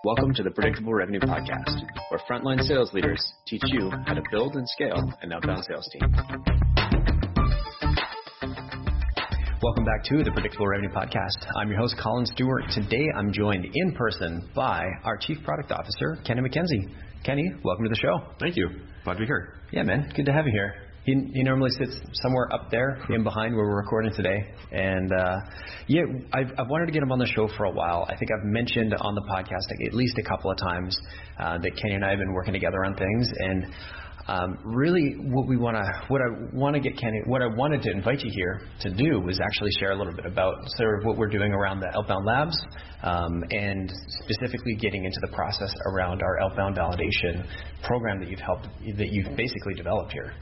Welcome to the Predictable Revenue Podcast, where frontline sales leaders teach you how to build and scale an outbound sales team. Welcome back to the Predictable Revenue Podcast. I'm your host, Colin Stewart. Today, I'm joined in person by our Chief Product Officer, Kenny McKenzie. Kenny, welcome to the show. Thank you. Glad to be here. Yeah, man. Good to have you here. He normally sits somewhere up there in behind where we're recording today. And I've wanted to get him on the show for a while. I think I've mentioned on the podcast at least a couple of times that Kenny and I have been working together on things. And really what I wanted to invite you here to do was actually share a little bit about sort of what we're doing around the Outbound Labs and specifically getting into the process around our outbound validation program that you've basically developed here.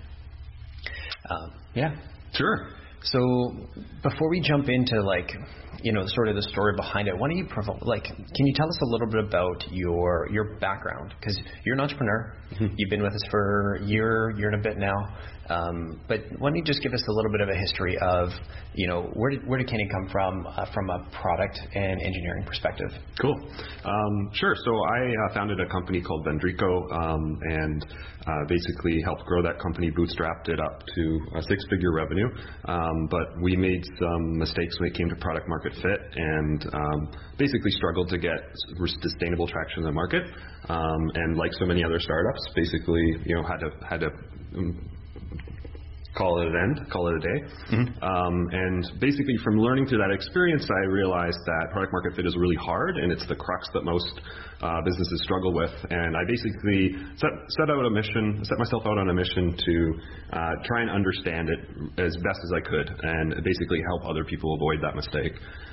Yeah. Sure. So before we jump into sort of the story behind it, why don't you can you tell us a little bit about your background? Because you're an entrepreneur. Mm-hmm. You've been with us for a year and a bit now. But why don't you just give us a little bit of a history of, where did Kenny come from a product and engineering perspective? Cool. Sure. So I founded a company called Vendrico and basically helped grow that company, bootstrapped it up to a six-figure revenue. But we made some mistakes when it came to product market fit and basically struggled to get sustainable traction in the market. And like so many other startups, basically, had to call it a day. Mm-hmm. And basically from learning through that experience, I realized that product market fit is really hard, and it's the crux that most businesses struggle with. And I basically set myself out on a mission to try and understand it as best as I could and basically help other people avoid that mistake.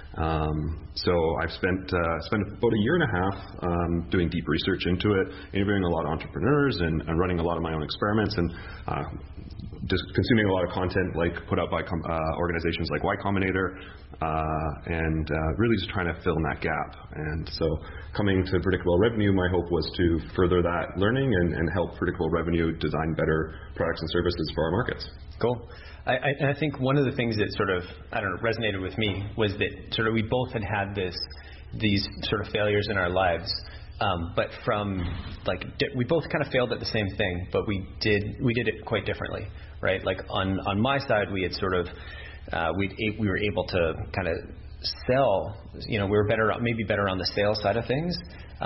So I've spent about a year and a half doing deep research into it, interviewing a lot of entrepreneurs and running a lot of my own experiments and just consuming a lot of content put out by organizations like Y Combinator and really just trying to fill in that gap. And so coming to Predictable Revenue, my hope was to further that learning and help Predictable Revenue design better products and services for our markets. Cool. I think one of the things that sort of, resonated with me was that sort of we both had these sort of failures in our lives, but we both kind of failed at the same thing, but we did it quite differently, right? Like on my side, we had sort of we were able to kind of sell, we were maybe better on the sales side of things.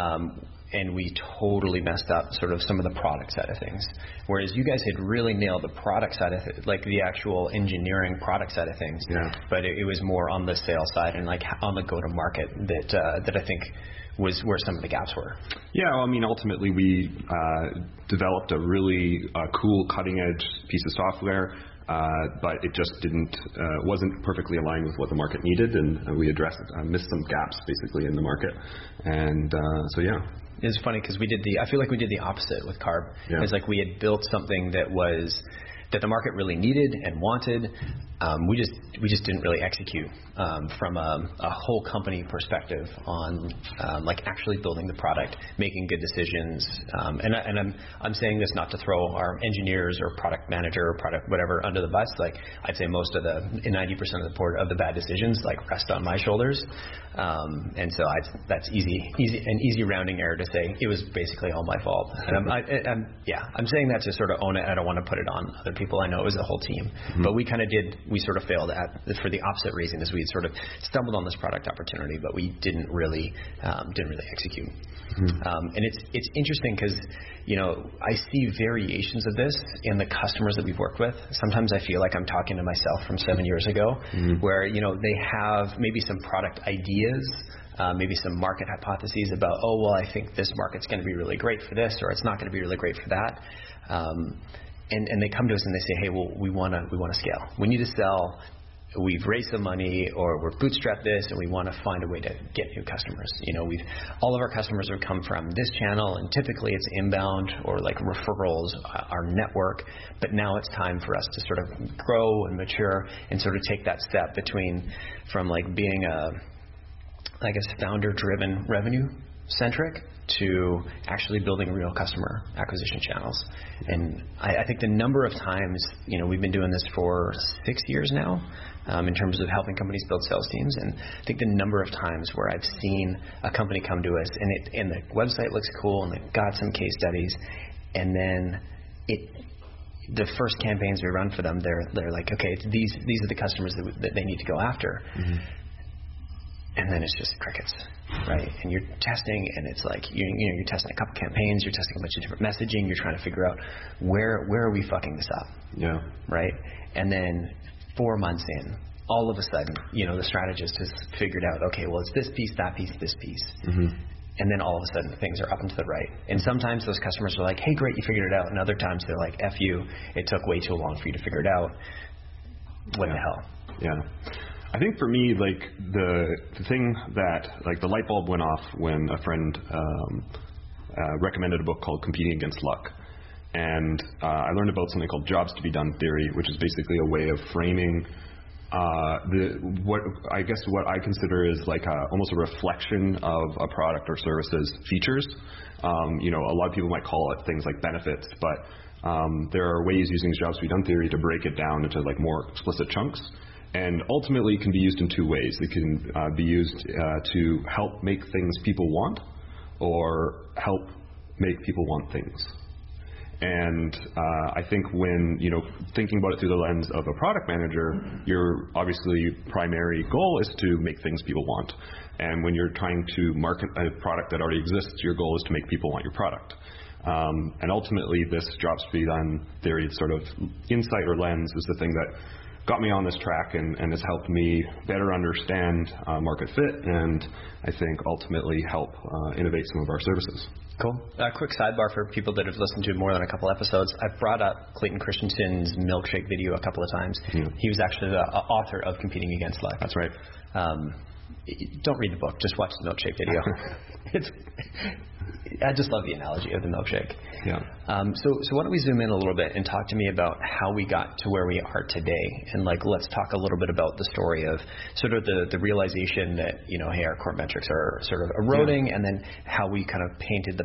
And we totally messed up sort of some of the product side of things. Whereas you guys had really nailed the product side of it, like the actual engineering product side of things. Yeah. But it was more on the sales side and on the go-to-market that I think was where some of the gaps were. Yeah, well, ultimately we developed a really cool cutting-edge piece of software. But it just wasn't perfectly aligned with what the market needed, and we missed some gaps basically in the market. And so, yeah. It's funny because I feel like we did the opposite with Carb. Yeah. It's like we had built something that the market really needed and wanted. We just didn't really execute from a whole company perspective on actually building the product, making good decisions. And I'm saying this not to throw our engineers or product manager or product whatever under the bus. I'd say most of 90% of the bad decisions rest on my shoulders. And so that's an easy rounding error to say it was basically all my fault. And I'm saying that to sort of own it. I don't want to put it on other people. I know it was a whole team, mm-hmm. But we sort of failed for the opposite reason, is we sort of stumbled on this product opportunity, but we didn't really execute. Mm-hmm. And it's interesting because I see variations of this in the customers that we've worked with. Sometimes I feel like I'm talking to myself from 7 years ago, mm-hmm. where they have maybe some product ideas, maybe some market hypotheses about, I think this market's going to be really great for this, or it's not going to be really great for that. And they come to us and they say, hey, well, we want to scale. We need to sell. We've raised some money, or we're bootstrapped this, and we want to find a way to get new customers. All of our customers have come from this channel, and typically it's inbound or referrals, our network. But now it's time for us to sort of grow and mature and sort of take that step from being a founder-driven revenue centric to actually building real customer acquisition channels. And I think the number of times, we've been doing this for 6 years now, in terms of helping companies build sales teams. And I think the number of times where I've seen a company come to us and the website looks cool and they've got some case studies, and then the first campaigns we run for them, they're like, okay, these are the customers that they need to go after. Mm-hmm. And then it's just crickets, right? And you're testing, and it's like you're testing a couple campaigns, you're testing a bunch of different messaging, you're trying to figure out where are we fucking this up, right? And then 4 months in, all of a sudden, the strategist has figured out, okay, well, it's this piece, that piece, this piece. Mm-hmm. And then all of a sudden things are up and to the right. And sometimes those customers are like, hey, great, you figured it out. And other times they're like, F you, it took way too long for you to figure it out. What the hell? Yeah. I think for me, like the thing that, like, the light bulb went off when a friend recommended a book called Competing Against Luck. And I learned about something called jobs to be done theory, which is basically a way of framing what I consider is like almost a reflection of a product or service's features. A lot of people might call it things like benefits, but there are ways using jobs to be done theory to break it down into like more explicit chunks. And ultimately, it can be used in two ways. It can be used to help make things people want, or help make people want things. And I think when, thinking about it through the lens of a product manager, your obviously primary goal is to make things people want. And when you're trying to market a product that already exists, your goal is to make people want your product. And ultimately, this jobs to be done theory sort of insight or lens is the thing that got me on this track and has helped me better understand market fit, and I think ultimately help innovate some of our services. Cool. A quick sidebar for people that have listened to more than a couple episodes. I've brought up Clayton Christensen's milkshake video a couple of times. Yeah. He was actually the author of Competing Against Luck. That's right. Don't read the book. Just watch the milkshake video. I just love the analogy of the milkshake. Yeah. So why don't we zoom in a little bit and talk to me about how we got to where we are today, and let's talk a little bit about the story of sort of the realization that hey, our core metrics are sort of eroding, and then how we kind of paved the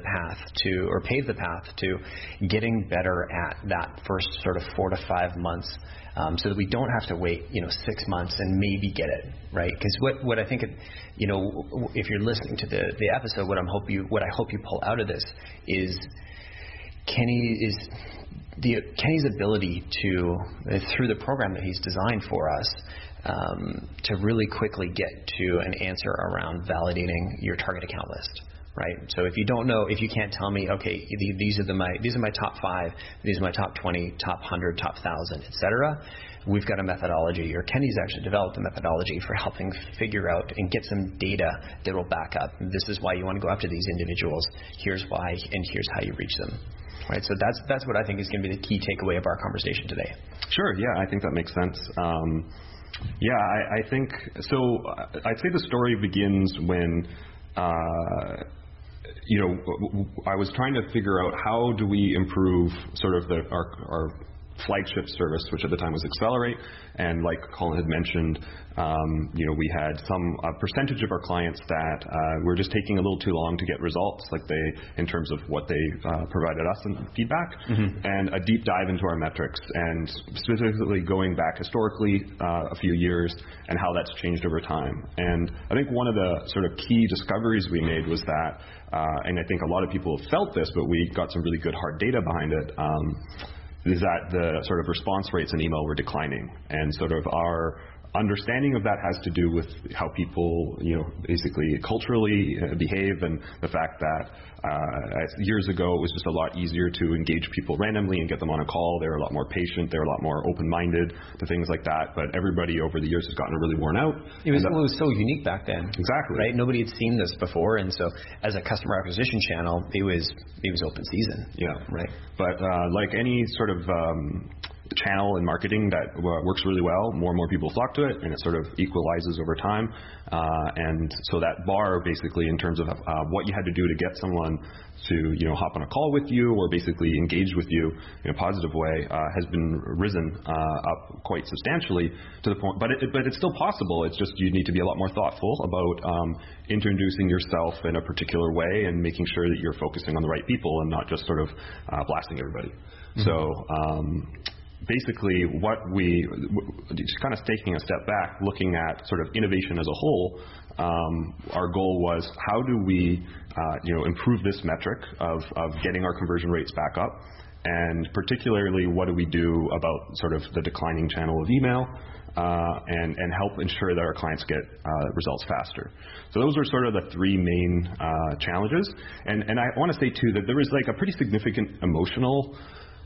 path to getting better at that first sort of 4 to 5 months. So that we don't have to wait, 6 months and maybe get it, right? Because what I think, if you're listening to the episode, what I hope you pull out of this is Kenny's ability to, through the program that he's designed for us, to really quickly get to an answer around validating your target account list. Right. So if you can't tell me, okay, these are my top 5, these are my top 20, top 100, top 1,000, etc. We've got a methodology, or Kenny's actually developed a methodology for helping figure out and get some data that will back up. This is why you want to go after these individuals. Here's why, and here's how you reach them. Right. So that's what I think is going to be the key takeaway of our conversation today. Sure. Yeah, I think that makes sense. I think so. I'd say the story begins when. I was trying to figure out how do we improve sort of our flagship service, which at the time was Accelerate. And like Colin had mentioned, we had a percentage of our clients that were just taking a little too long to get results, in terms of what they provided us in feedback, and a deep dive into our metrics, and specifically going back historically a few years and how that's changed over time. And I think one of the sort of key discoveries we made was that, and I think a lot of people have felt this, but we got some really good hard data behind it, is that the sort of response rates in email were declining. And sort of our understanding of that has to do with how people, basically culturally behave, and the fact that years ago it was just a lot easier to engage people randomly and get them on a call. They were a lot more patient. They were a lot more open-minded to things like that. But everybody over the years has gotten really worn out. It was so unique back then. Exactly. Right? Nobody had seen this before, and so as a customer acquisition channel, it was open season. Yeah. Right. But like any sort of channel in marketing that works really well, more and more people flock to it, and it sort of equalizes over time. And so that bar, basically, in terms of what you had to do to get someone to hop on a call with you or basically engage with you in a positive way, has been risen up quite substantially to the point. But it's still possible. It's just you need to be a lot more thoughtful about introducing yourself in a particular way and making sure that you're focusing on the right people and not just sort of blasting everybody. Mm-hmm. So basically, what we just kind of taking a step back, looking at sort of innovation as a whole, our goal was how do we improve this metric of getting our conversion rates back up, and particularly what do we do about sort of the declining channel of email, and help ensure that our clients get results faster. So those are sort of the three main challenges. And I want to say too that there was like a pretty significant emotional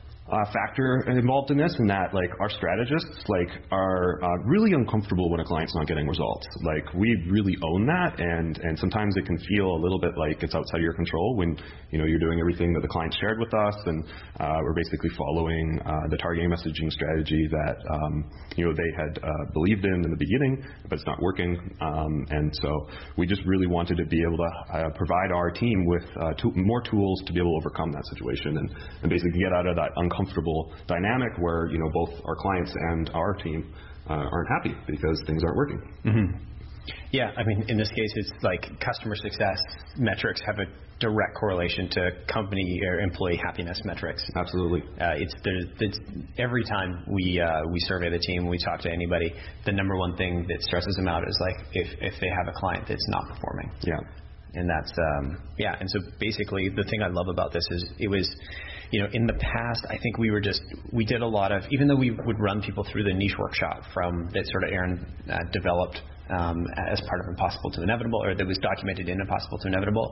factor involved in this, and that like our strategists are really uncomfortable when a client's not getting results. Like we really own that, and sometimes it can feel a little bit like it's outside your control when you're doing everything that the client shared with us, and we're basically following the targeting messaging strategy that they had believed in the beginning, but it's not working. And so we just really wanted to be able to provide our team with more tools to be able to overcome that situation and basically get out of that uncomfortable dynamic where both our clients and our team aren't happy because things aren't working. Mm-hmm. Yeah, I mean, in this case, it's like customer success metrics have a direct correlation to company or employee happiness metrics. Absolutely. It's every time we survey the team, we talk to anybody, the number one thing that stresses them out is like if they have a client that's not performing. Yeah. And that's and so basically the thing I love about this is it was in the past, I think we did a lot of, even though we would run people through the niche workshop that sort of Aaron developed as part of Impossible to Inevitable, or that was documented in Impossible to Inevitable.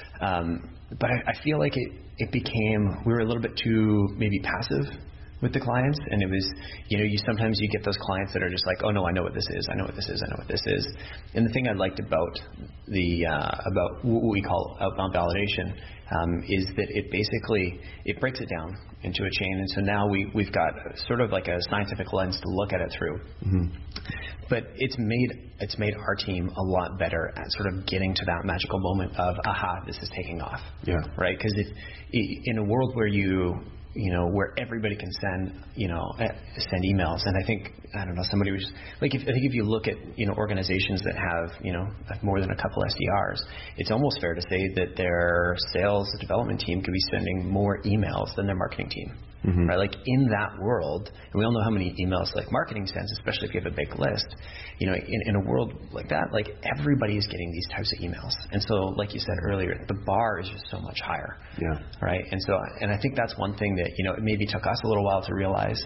But I feel like it became, we were a little bit too maybe passive with the clients, and it was, sometimes you get those clients that are just like, oh no, I know what this is, I know what this is, I know what this is. And the thing I liked about about what we call outbound validation is that it breaks it down into a chain, and so now we've got sort of like a scientific lens to look at it through. Mm-hmm. But it's made our team a lot better at sort of getting to that magical moment of, aha, this is taking off. Yeah. Right? Because in a world where where everybody can send emails, and I don't know, somebody was like, if you look at organizations that have more than a couple SDRs, it's almost fair to say that their sales development team could be sending more emails than their marketing team. Mm-hmm. Right? Like in that world, and we all know how many emails like marketing sends, especially if you have a big list. In a world like that, like everybody is getting these types of emails, and so like you said earlier, the bar is just so much higher. Yeah. Right. And I think that's one thing that it maybe took us a little while to realize,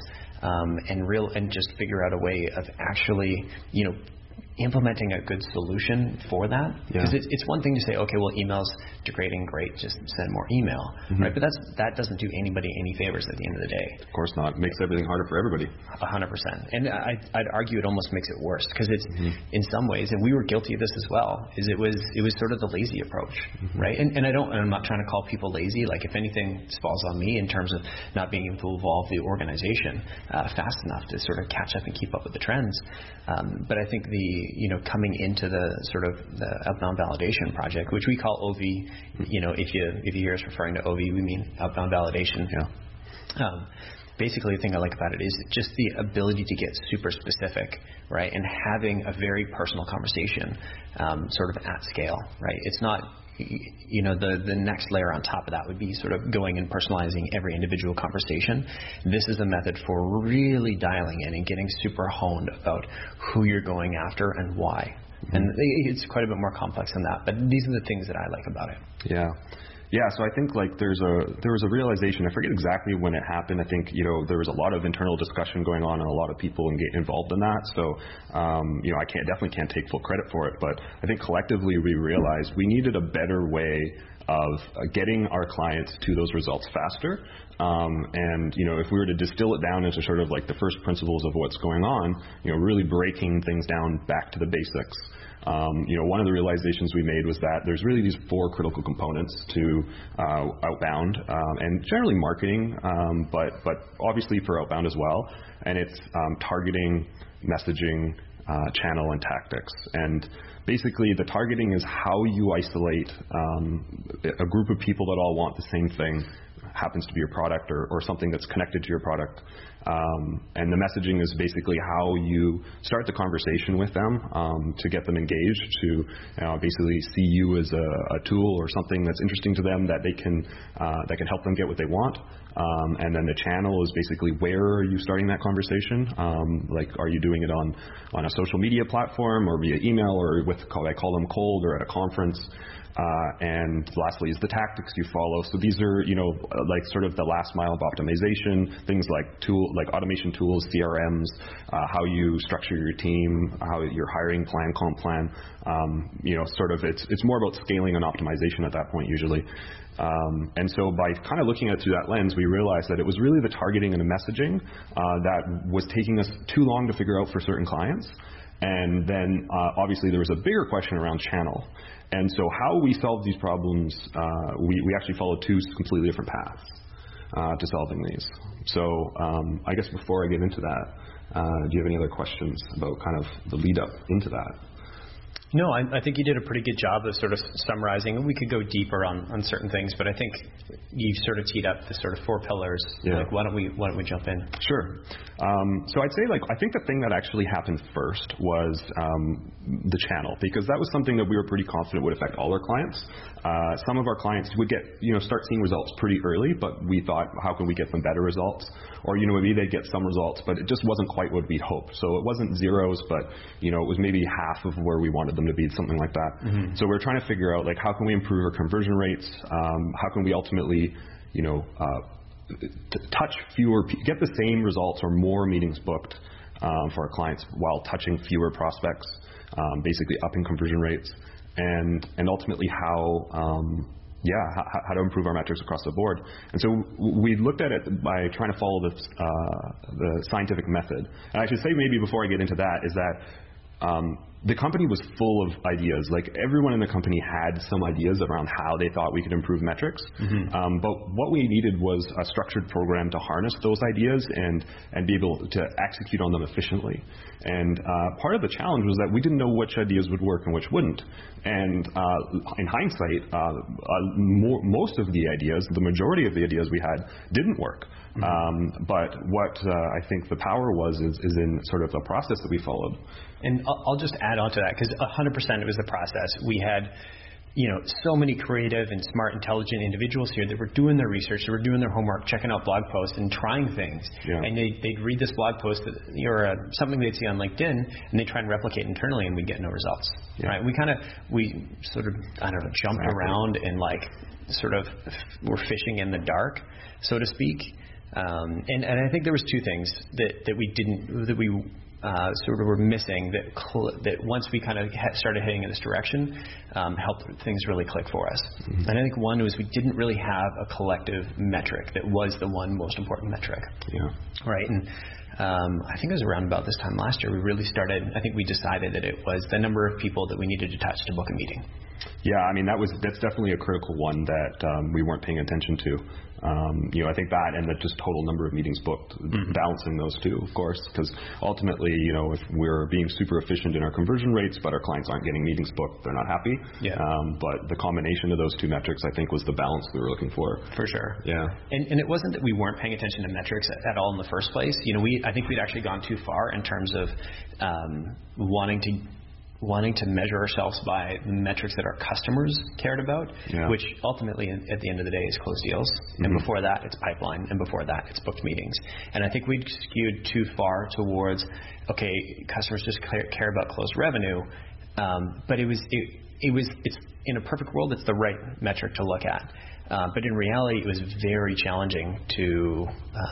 and just figure out a way of actually implementing a good solution for that. Because it's one thing to say, okay, well, email's degrading, great, just send more email, mm-hmm. right? But that doesn't do anybody any favors at the end of the day. Of course not. It makes everything harder for everybody. 100%. And I'd argue it almost makes it worse, because it's in some ways, and we were guilty of this as well, is it was sort of the lazy approach, mm-hmm. right? And I'm not trying to call people lazy. Like if anything falls on me in terms of not being able to evolve the organization fast enough to sort of catch up and keep up with the trends. But I think coming into the sort of the outbound validation project, which we call OV, if you hear us referring to OV, we mean outbound validation. Yeah. Basically, the thing I like about it is just the ability to get super specific, right, and having a very personal conversation, sort of at scale, right? It's not, the next layer on top of that would be sort of going and personalizing every individual conversation. This is a method for really dialing in and getting super honed about who you're going after and why. Mm-hmm. And it's quite a bit more complex than that, but these are the things that I like about it. Yeah. Yeah, so I think like there was a realization. I forget exactly when it happened. I think there was a lot of internal discussion going on and a lot of people involved in that. So I definitely can't take full credit for it, but I think collectively we realized we needed a better way of getting our clients to those results faster. And if we were to distill it down into sort of like the first principles of what's going on, really breaking things down back to the basics. One of the realizations we made was that there's really these 4 critical components to outbound, and generally marketing, but obviously for outbound as well. And it's targeting, messaging, channel, and tactics. And basically, the targeting is how you isolate a group of people that all want the same thing, happens to be your product or something that's connected to your product. And the messaging is basically how you start the conversation with them to get them engaged, to basically see you as a tool or something that's interesting to them that can help them get what they want. And then the channel is basically where are you starting that conversation? Like, are you doing it on a social media platform or via email or I call them cold or at a conference? And lastly is the tactics you follow. So these are, like sort of the last mile of optimization, things like automation tools, CRMs, how you structure your team, how your hiring plan, comp plan. Sort of it's more about scaling and optimization at that point usually. And so by kind of looking at it through that lens, we realized that it was really the targeting and the messaging that was taking us too long to figure out for certain clients. And then obviously there was a bigger question around channel. And so how we solved these problems, we actually followed 2 completely different paths to solving these. So I guess before I get into that, do you have any other questions about kind of the lead up into that? No, I think you did a pretty good job of sort of summarizing. We could go deeper on certain things, but I think you sort of teed up the sort of 4 pillars. Yeah. Like, why don't we jump in? Sure. So I'd say I think the thing that actually happened first was the channel, because that was something that we were pretty confident would affect all our clients. Some of our clients would start seeing results pretty early, but we thought, how can we get them better results? Or maybe they'd get some results, but it just wasn't quite what we'd hoped. So it wasn't zeros, but it was maybe half of where we wanted them to be, something like that. Mm-hmm. So we're trying to figure out how can we improve our conversion rates? How can we ultimately touch fewer, get the same results or more meetings booked for our clients while touching fewer prospects, basically upping conversion rates, and ultimately how to improve our metrics across the board. And so we looked at it by trying to follow the scientific method. And I should say, maybe before I get into that, is that the company was full of ideas. Like, everyone in the company had some ideas around how they thought we could improve metrics. Mm-hmm. But what we needed was a structured program to harness those ideas and be able to execute on them efficiently. And part of the challenge was that we didn't know which ideas would work and which wouldn't. And in hindsight, most of the ideas, the majority of the ideas we had, didn't work. Mm-hmm. But what I think the power is in sort of the process that we followed. And I'll just add on to that, because 100% it was the process. We had, so many creative and smart, intelligent individuals here that were doing their research, that were doing their homework, checking out blog posts and trying things. Yeah. And they'd read this blog post or something they'd see on LinkedIn, and they'd try and replicate internally, and we'd get no results. Yeah. Right? We sort of, jumped around and sort of were fishing in the dark, so to speak. And I think there was 2 things that we sort of were missing that once we kind of started heading in this direction, helped things really click for us. Mm-hmm. And I think one was we didn't really have a collective metric that was the one most important metric. Yeah. Right. And I think it was around about this time last year we really started. I think we decided that it was the number of people that we needed to touch to book a meeting. Yeah, that's definitely a critical one that we weren't paying attention to. I think that and the just total number of meetings booked, mm-hmm. balancing those 2, of course, because ultimately, if we're being super efficient in our conversion rates, but our clients aren't getting meetings booked, they're not happy. Yeah. But the combination of those 2 metrics, I think, was the balance we were looking for. For sure. Yeah. And it wasn't that we weren't paying attention to metrics at all in the first place. I think we'd actually gone too far in terms of wanting to measure ourselves by the metrics that our customers cared about, yeah. which ultimately, at the end of the day, is closed deals. Mm-hmm. And before that, it's pipeline. And before that, it's booked meetings. And I think we'd skewed too far towards, okay, customers just care about closed revenue. But it's in a perfect world, it's the right metric to look at. But in reality, it was very challenging to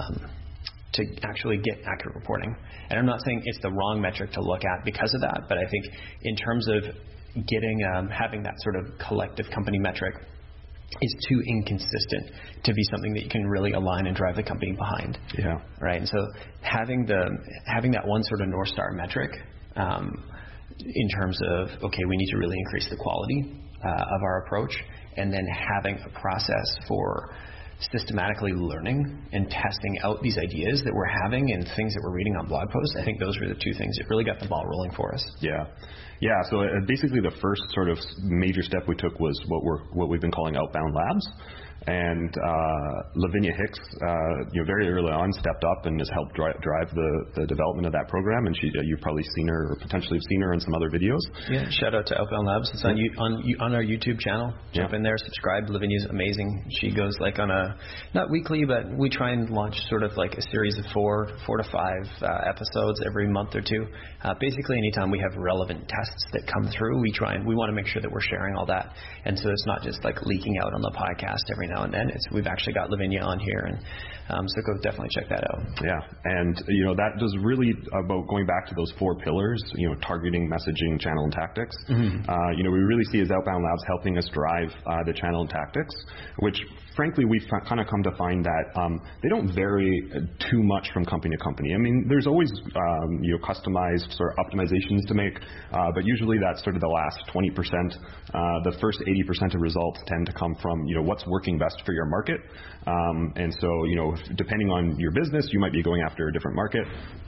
actually get accurate reporting. And I'm not saying it's the wrong metric to look at because of that, but I think in terms of having that sort of collective company metric is too inconsistent to be something that you can really align and drive the company behind. Yeah. Right. And so having that one sort of North Star metric in terms of, okay, we need to really increase the quality of our approach, and then having a process for systematically learning and testing out these ideas that we're having and things that we're reading on blog posts. I think those were the two things that really got the ball rolling for us. Yeah. So basically the first sort of major step we took was what we've been calling Outbound Labs. And Lavinia Hicks, very early on stepped up and has helped drive the development of that program. And you've probably seen her, or potentially have seen her in some other videos. Yeah, shout out to Outbound Labs. It's on our YouTube channel. Jump in there, subscribe. Lavinia's amazing. She goes like on a, not weekly, but we try and launch sort of like a series of four to five episodes every month or two. Basically, anytime we have relevant tests that come through, we want to make sure that we're sharing all that. And so it's not just like leaking out on the podcast every now and then. We've actually got Lavinia on here, and so go definitely check that out. Yeah, and that does really about going back to those 4 pillars, targeting, messaging, channel, and tactics. We really see as Outbound Labs helping us drive the channel and tactics, which frankly we've kind of come to find that they don't vary too much from company to company. I mean, there's always customized sort of optimizations to make, but usually that's sort of the last 20%. The first 80% of results tend to come from what's working best for your market, and so depending on your business, you might be going after a different market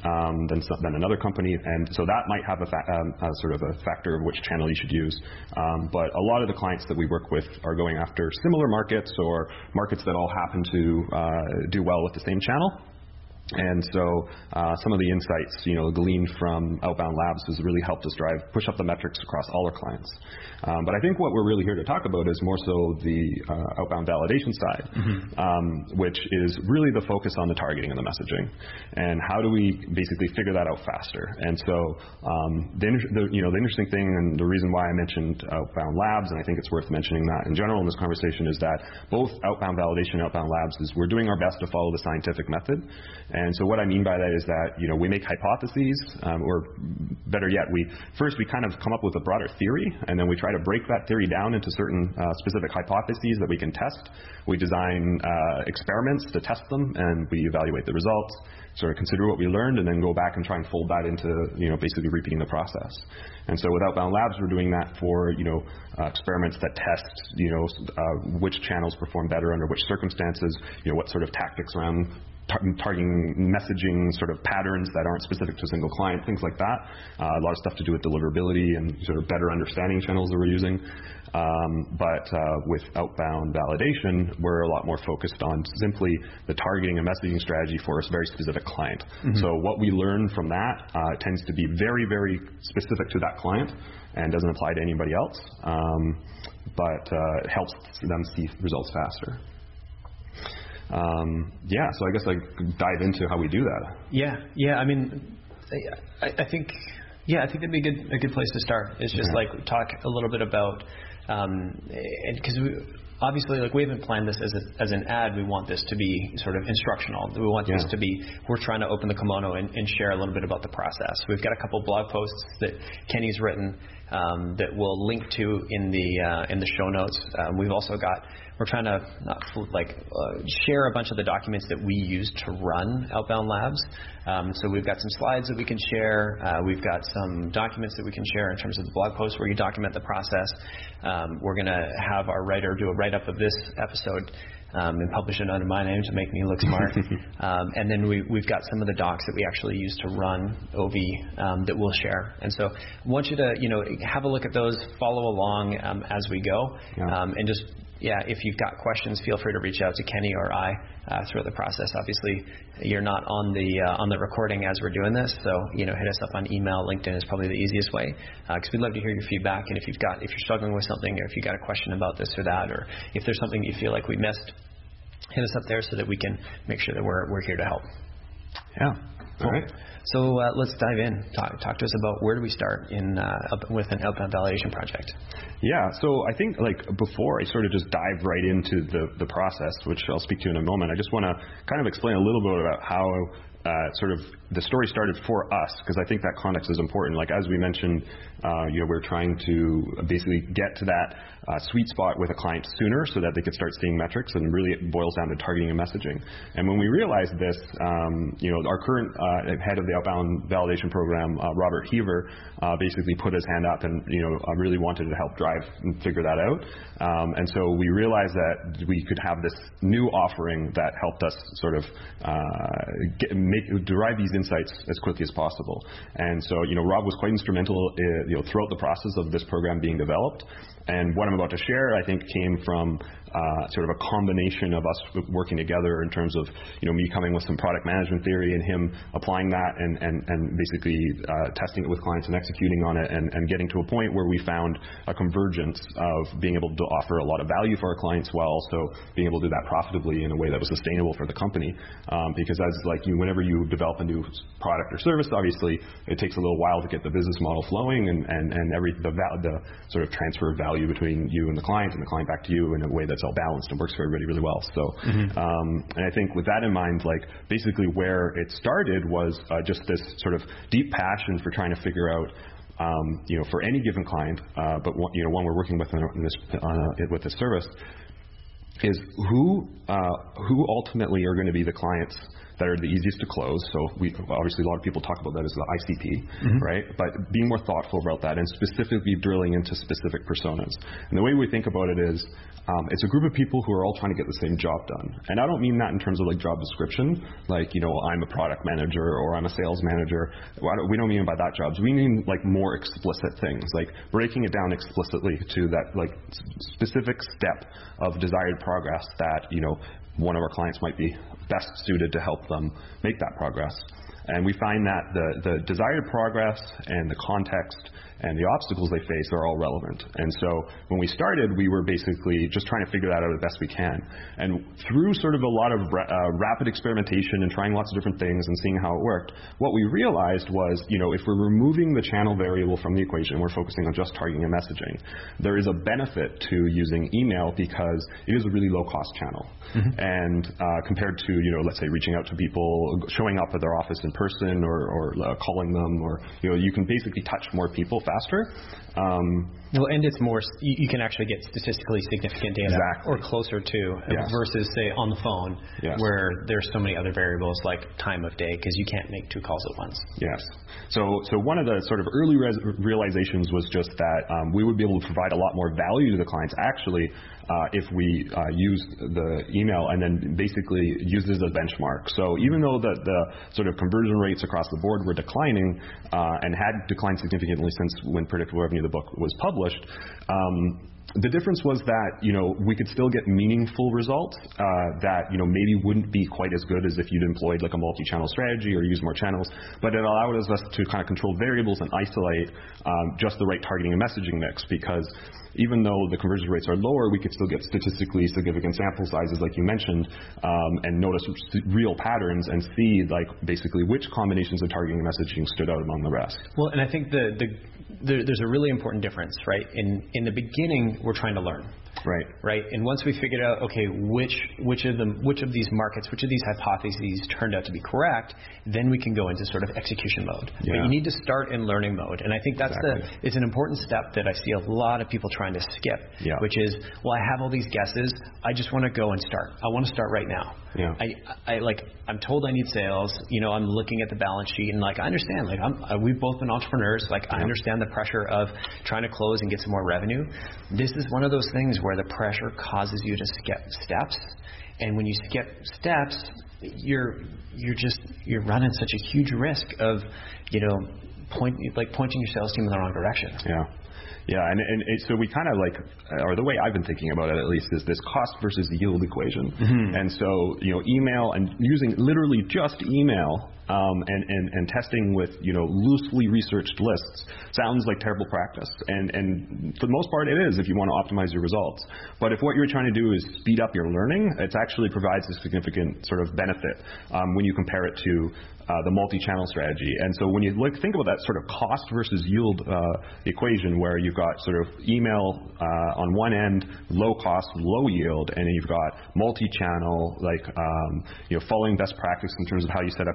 than another company, and so that might have a sort of a factor of which channel you should use. But a lot of the clients that we work with are going after similar markets or markets that all happen to do well with the same channel. And so some of the insights, gleaned from Outbound Labs has really helped us push up the metrics across all our clients. But I think what we're really here to talk about is more so the outbound validation side, which is really the focus on the targeting and the messaging, and how do we basically figure that out faster. And so the interesting thing, and the reason why I mentioned Outbound Labs, and I think it's worth mentioning that in general in this conversation, is that both Outbound Validation and Outbound Labs is we're doing our best to follow the scientific method. And so what I mean by that is that, we make hypotheses, or better yet, we kind of come up with a broader theory, and then we try to break that theory down into certain specific hypotheses that we can test. We design experiments to test them, and we evaluate the results, sort of consider what we learned, and then go back and try and fold that into, basically repeating the process. And so with Outbound Labs, we're doing that for, experiments that test, which channels perform better under which circumstances, what sort of tactics around targeting messaging sort of patterns that aren't specific to a single client, things like that. A lot of stuff to do with deliverability and sort of better understanding channels that we're using. But with Outbound Validation, we're a lot more focused on simply the targeting and messaging strategy for a very specific client. So what we learn from that tends to be very, very specific to that client and doesn't apply to anybody else, but it helps them see results faster. So I guess I could dive into how we do that. Yeah. I mean, I think that'd be a good place to start. Is just like talk a little bit about, because obviously, like, we haven't planned this as an ad. We want this to be sort of instructional. We want this to be, we're trying to open the kimono and share a little bit about the process. We've got a couple blog posts that Kenny's written that we'll link to in the show notes. We're trying to share a bunch of the documents that we use to run Outbound Labs. So we've got some slides that we can share. We've got some documents that we can share in terms of the blog post where you document the process. We're going to have our writer do a write-up of this episode and publish it under my name to make me look smart. And then we've got some of the docs that we actually use to run OV that we'll share. And so I want you to have a look at those, follow along as we go, and just if you've got questions, feel free to reach out to Kenny or I throughout the process. Obviously, you're not on the recording as we're doing this, so hit us up on email. LinkedIn is probably the easiest way, because we'd love to hear your feedback. And if you're struggling with something, or if you got a question about this or that, or if there's something you feel like we missed, hit us up there so that we can make sure that we're here to help. Yeah. All right. So let's dive in. Talk to us about where do we start with an outbound validation project. Yeah, so I think before I sort of just dive right into the process, which I'll speak to in a moment, I just want to kind of explain a little bit about how sort of the story started for us, because I think that context is important. Like, as we mentioned, we're trying to basically get to that sweet spot with a client sooner so that they could start seeing metrics, and really it boils down to targeting and messaging. And when we realized this, our current head of the outbound validation program, Robert Heaver, basically put his hand up and really wanted to help drive and figure that out. And so we realized that we could have this new offering that helped us sort of derive these insights as quickly as possible. And so Rob was quite instrumental throughout the process of this program being developed. And what I'm about to share, I think, came from sort of a combination of us working together in terms of me coming with some product management theory and him applying that and basically testing it with clients and executing on it and getting to a point where we found a convergence of being able to offer a lot of value for our clients while also being able to do that profitably in a way that was sustainable for the company. Because whenever you develop a new product or service, obviously it takes a little while to get the business model flowing and the sort of transfer of value between you and the client back to you in a way that's all balanced and works for everybody really well. So, and I think with that in mind, basically where it started was just this sort of deep passion for trying to figure out, for any given client, but one we're working with with this service, is who ultimately are going to be the clients that are the easiest to close. So obviously a lot of people talk about that as the ICP, right? But being more thoughtful about that and specifically drilling into specific personas. And the way we think about it is, it's a group of people who are all trying to get the same job done. And I don't mean that in terms of job description, I'm a product manager or I'm a sales manager. We don't mean by that jobs. We mean more explicit things, like breaking it down explicitly to that specific step of desired progress that, one of our clients might be best suited to help them make that progress. And we find that the desired progress and the context and the obstacles they face are all relevant. And so when we started, we were basically just trying to figure that out as best we can. And through sort of a lot of rapid experimentation and trying lots of different things and seeing how it worked, what we realized was, if we're removing the channel variable from the equation, we're focusing on just targeting and messaging, there is a benefit to using email because it is a really low-cost channel. And compared to, let's say reaching out to people, showing up at their office in person or calling them, or, you can basically touch more people faster. And it's more, you can actually get statistically significant data, or closer to, versus say on the phone, where there's so many other variables like time of day, because you can't make 2 calls at once. Yes. So one of the sort of early realizations was just that we would be able to provide a lot more value to the clients actually if we use the email and then basically use this as a benchmark. So even though the sort of conversion rates across the board were declining and had declined significantly since when Predictable Revenue, the book, was published, the difference was that, we could still get meaningful results that, maybe wouldn't be quite as good as if you'd employed a multi-channel strategy or used more channels, but it allowed us to kind of control variables and isolate just the right targeting and messaging mix, because even though the conversion rates are lower, we could still get statistically significant sample sizes, like you mentioned, and notice real patterns and see, basically which combinations of targeting and messaging stood out among the rest. Well, and I think there's a really important difference, right? In the beginning, we're trying to learn. Right. And once we figured out, okay, which of these markets, which of these hypotheses turned out to be correct, then we can go into sort of execution mode. But you need to start in learning mode. And I think that's it's an important step that I see a lot of people trying to skip, which is, well, I have all these guesses. I just want to go and start. I want to start right now. I'm told I need sales. I'm looking at the balance sheet and I understand. We've both been entrepreneurs. I understand the pressure of trying to close and get some more revenue. This is one of those things where the pressure causes you to skip steps, and when you skip steps, you're running such a huge risk of pointing your sales team in the wrong direction. And so we kind of or the way I've been thinking about it at least, is this cost versus yield equation. And so, email and using literally just email and testing with, loosely researched lists sounds like terrible practice. And for the most part, it is if you want to optimize your results. But if what you're trying to do is speed up your learning, it actually provides a significant sort of benefit when you compare it to the multi-channel strategy. And so when you think about that sort of cost versus yield equation, where you've got sort of email on one end, low cost, low yield, and then you've got multi-channel, following best practice in terms of how you set up your team. You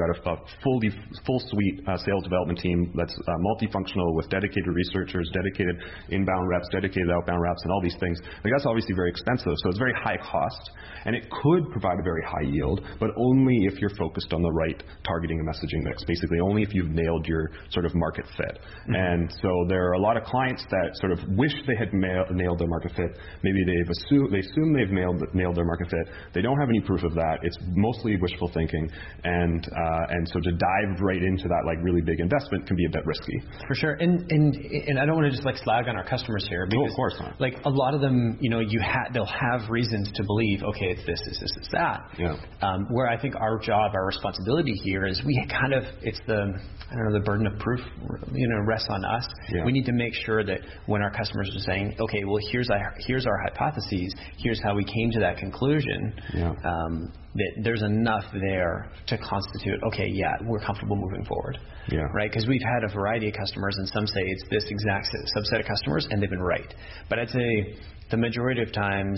got a full suite sales development team that's multifunctional with dedicated researchers, dedicated inbound reps, dedicated outbound reps, and all these things. Like, that's obviously very expensive, so it's very high cost, and it could provide a very high yield, but only if you're focused on the right targeting and messaging mix. Basically, only if you've nailed your sort of market fit. Mm-hmm. And so there are a lot of clients that sort of wish they had nailed their market fit. Maybe they assume they've nailed their market fit. They don't have any proof of that. It's mostly wishful thinking, and so to dive right into that like really big investment can be a bit risky. For sure, and I don't want to just like slag on our customers here, because of course not. Like a lot of them, they'll have reasons to believe, okay, it's this, it's that. Yeah. Where I think our job, our responsibility here is it's the burden of proof, rests on us. Yeah. We need to make sure that when our customers are saying, okay, well, here's our hypotheses, here's how we came to that conclusion, that there's enough there to constitute, okay, yeah, we're comfortable moving forward. Yeah. Right? Because we've had a variety of customers, and some say it's this exact subset of customers, and they've been right. But I'd say the majority of times,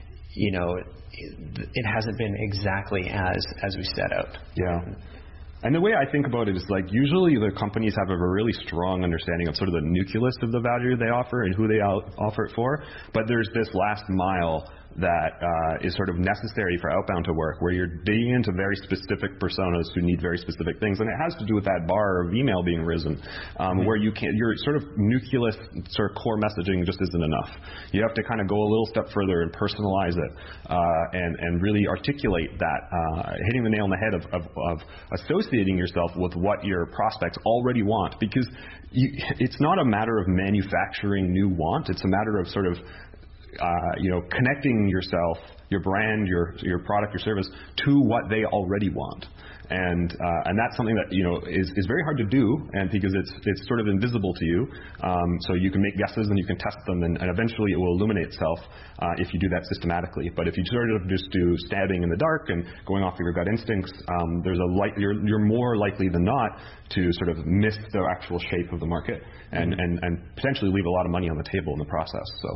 it hasn't been exactly as we set out. Yeah. And the way I think about it is like usually the companies have a really strong understanding of sort of the nucleus of the value they offer and who they offer it for. But there's this last mile that is sort of necessary for outbound to work, where you're digging into very specific personas who need very specific things, and it has to do with that bar of email being risen, where your sort of nucleus, sort of core messaging just isn't enough. You have to kind of go a little step further and personalize it, and really articulate that, hitting the nail on the head of associating yourself with what your prospects already want, because it's not a matter of manufacturing new want, it's a matter of sort of connecting yourself, your brand, your product, your service to what they already want, and that's something that is very hard to do, and because it's sort of invisible to you. So you can make guesses and you can test them, and eventually it will illuminate itself if you do that systematically. But if you sort of just do stabbing in the dark and going off of your gut instincts, you're more likely than not to sort of miss the actual shape of the market and potentially leave a lot of money on the table in the process. So.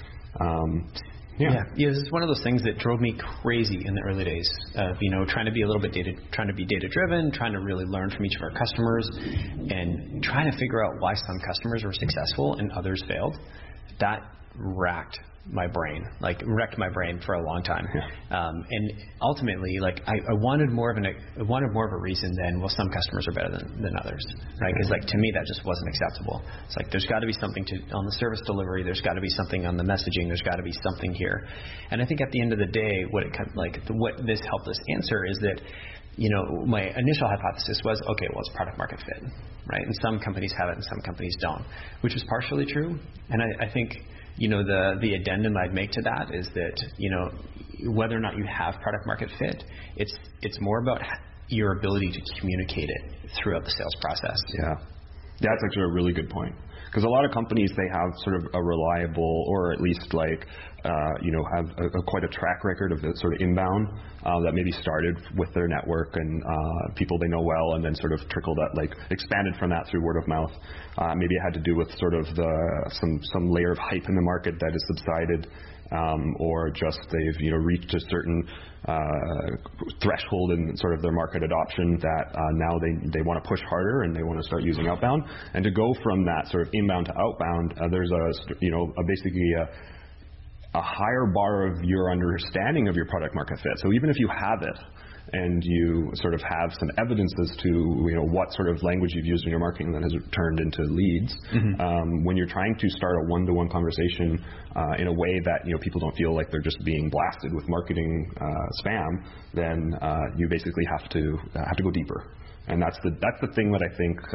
This is one of those things that drove me crazy in the early days of trying to be a little bit data driven, trying to really learn from each of our customers, and trying to figure out why some customers were successful and others failed. That wrecked my brain for a long time. And ultimately, I wanted more of a reason than, well, some customers are better than others, right? Because to me that just wasn't acceptable. It's like there's got to be something on the service delivery, there's got to be something on the messaging, there's got to be something here. And I think at the end of the day, what this helped us answer is that my initial hypothesis was, okay, well, it's product market fit, right? And some companies have it and some companies don't, which is partially true. And I think the addendum I'd make to that is that, whether or not you have product market fit, it's more about your ability to communicate it throughout the sales process. Yeah. That's actually a really good point. Because a lot of companies, they have sort of a reliable, or at least have quite a track record of the sort of inbound that maybe started with their network and people they know well, and then sort of trickled up, expanded from that through word of mouth. Maybe it had to do with sort of some layer of hype in the market that has subsided, or just they've reached a certain threshold in sort of their market adoption that now they want to push harder and they want to start using outbound. And to go from that sort of inbound to outbound, there's basically a higher bar of your understanding of your product market fit. So even if you have it, and you sort of have some evidence as to what sort of language you've used in your marketing that has turned into leads, when you're trying to start a one-to-one conversation in a way that people don't feel like they're just being blasted with marketing spam, then you basically have to go deeper. And that's the thing that I think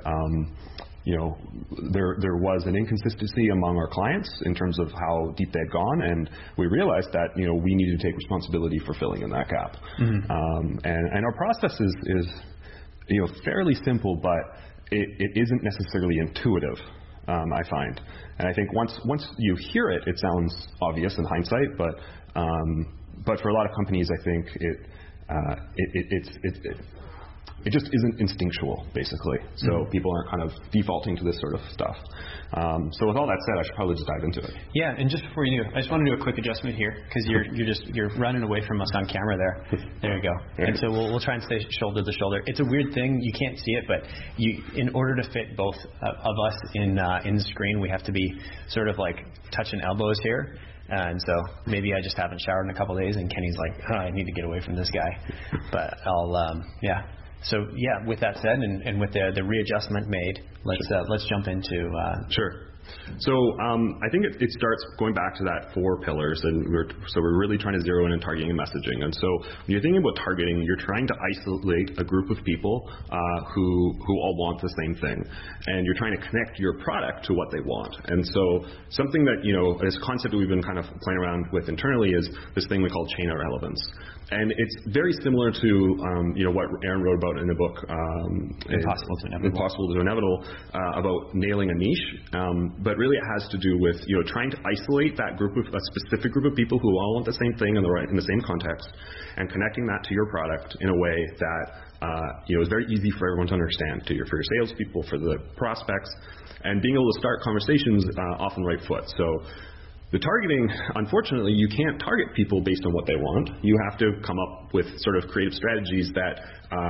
there was an inconsistency among our clients in terms of how deep they'd gone, and we realized that we needed to take responsibility for filling in that gap. And our process is fairly simple, but it isn't necessarily intuitive, I find. And I think once you hear it, it sounds obvious in hindsight, but for a lot of companies, I think it just isn't instinctual, basically. So people aren't kind of defaulting to this sort of stuff. So with all that said, I should probably just dive into it. Yeah, and just before you do, I just want to do a quick adjustment here because you're running away from us on camera there. There you go. And so we'll try and stay shoulder to shoulder. It's a weird thing. You can't see it, but in order to fit both of us in the screen, we have to be sort of like touching elbows here. And so maybe I just haven't showered in a couple of days, and Kenny's like, I need to get away from this guy. But I'll, So yeah, with that said, and with the readjustment made, let's jump into. Sure. So I think it starts going back to that 4 pillars, and we're really trying to zero in on targeting and messaging. And so when you're thinking about targeting, you're trying to isolate a group of people who all want the same thing, and you're trying to connect your product to what they want. And so something that this concept that we've been kind of playing around with internally is this thing we call chain of relevance. And it's very similar to what Aaron wrote about in the book Impossible to Inevitable about nailing a niche. But really it has to do with trying to isolate that a specific group of people who all want the same thing in the same context, and connecting that to your product in a way that is very easy for everyone to understand, for your salespeople, for the prospects, and being able to start conversations off on the right foot. So the targeting, unfortunately, you can't target people based on what they want. You have to come up with sort of creative strategies that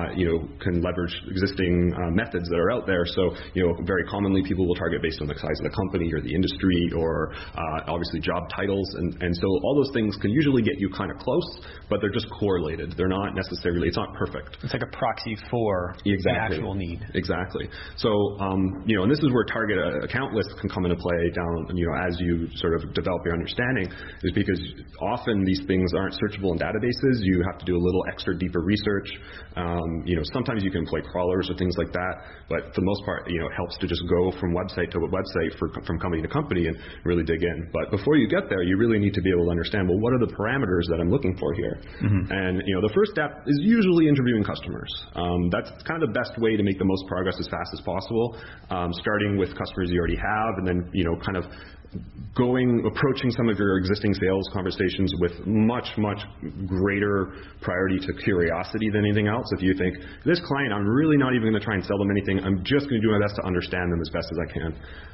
can leverage existing methods that are out there. So very commonly people will target based on the size of the company or the industry, or obviously job titles, and so all those things can usually get you kind of close, but they're just correlated. They're not necessarily, it's not perfect. It's like a proxy for the actual need. Exactly. So and this is where target account lists can come into play down as you sort of develop your understanding, is because often these things aren't searchable in databases. You have to do a little extra deeper research. Sometimes you can employ crawlers or things like that, but for the most part, it helps to just go from website to website from company to company and really dig in. But before you get there, you really need to be able to understand, well, what are the parameters that I'm looking for here? And the first step is usually interviewing customers. That's kind of the best way to make the most progress as fast as possible, starting with customers you already have, and then kind of approaching some of your existing sales conversations with much greater priority to curiosity than anything else. If you think, this client, I'm really not even going to try and sell them anything, I'm just going to do my best to understand them as best as I can,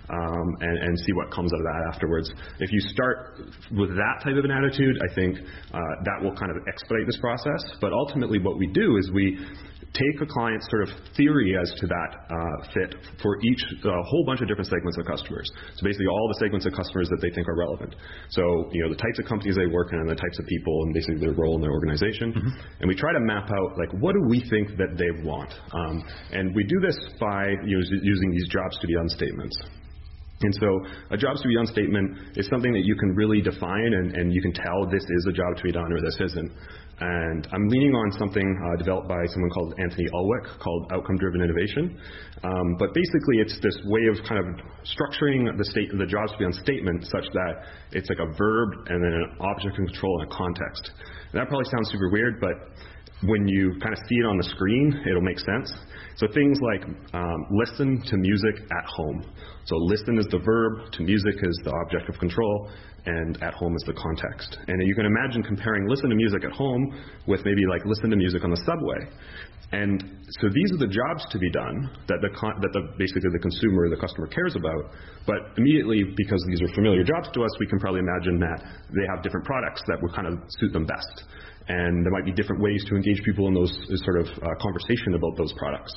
and see what comes out of that afterwards. If you start with that type of an attitude, I think that will kind of expedite this process. But ultimately what we do is we take a client's sort of theory as to that fit for each whole bunch of different segments of customers. So basically all the segments of customers that they think are relevant. So the types of companies they work in, and the types of people, and basically their role in their organization. And we try to map out, like, what do we think that they want? And we do this by using these jobs to be done statements. And so a jobs to be done statement is something that you can really define, and you can tell this is a job to be done or this isn't. And I'm leaning on something developed by someone called Anthony Ulwick called outcome-driven innovation. But basically it's this way of kind of structuring the jobs to be done statement such that it's like a verb and then an object of control and a context. And that probably sounds super weird, but when you kind of see it on the screen, it'll make sense. So things like listen to music at home. So listen is the verb, to music is the object of control, and at home is the context. And you can imagine comparing listen to music at home with maybe like listen to music on the subway. And so these are the jobs to be done that basically the consumer, the customer cares about. But immediately, because these are familiar jobs to us, we can probably imagine that they have different products that would kind of suit them best. And there might be different ways to engage people in those sort of conversation about those products.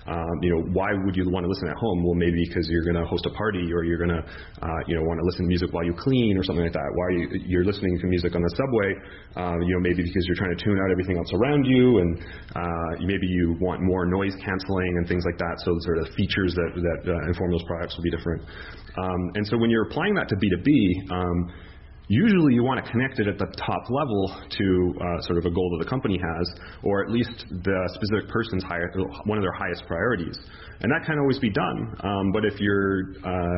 Why would you want to listen at home? Well, maybe because you're going to host a party, or you're going to, want to listen to music while you clean or something like that. Why you're listening to music on the subway? Maybe because you're trying to tune out everything else around you, and maybe you want more noise canceling and things like that. So the sort of features that inform those products will be different. And so when you're applying that to B2B, usually you want to connect it at the top level to sort of a goal that the company has, or at least the specific person's one of their highest priorities. And that can always be done. But if you're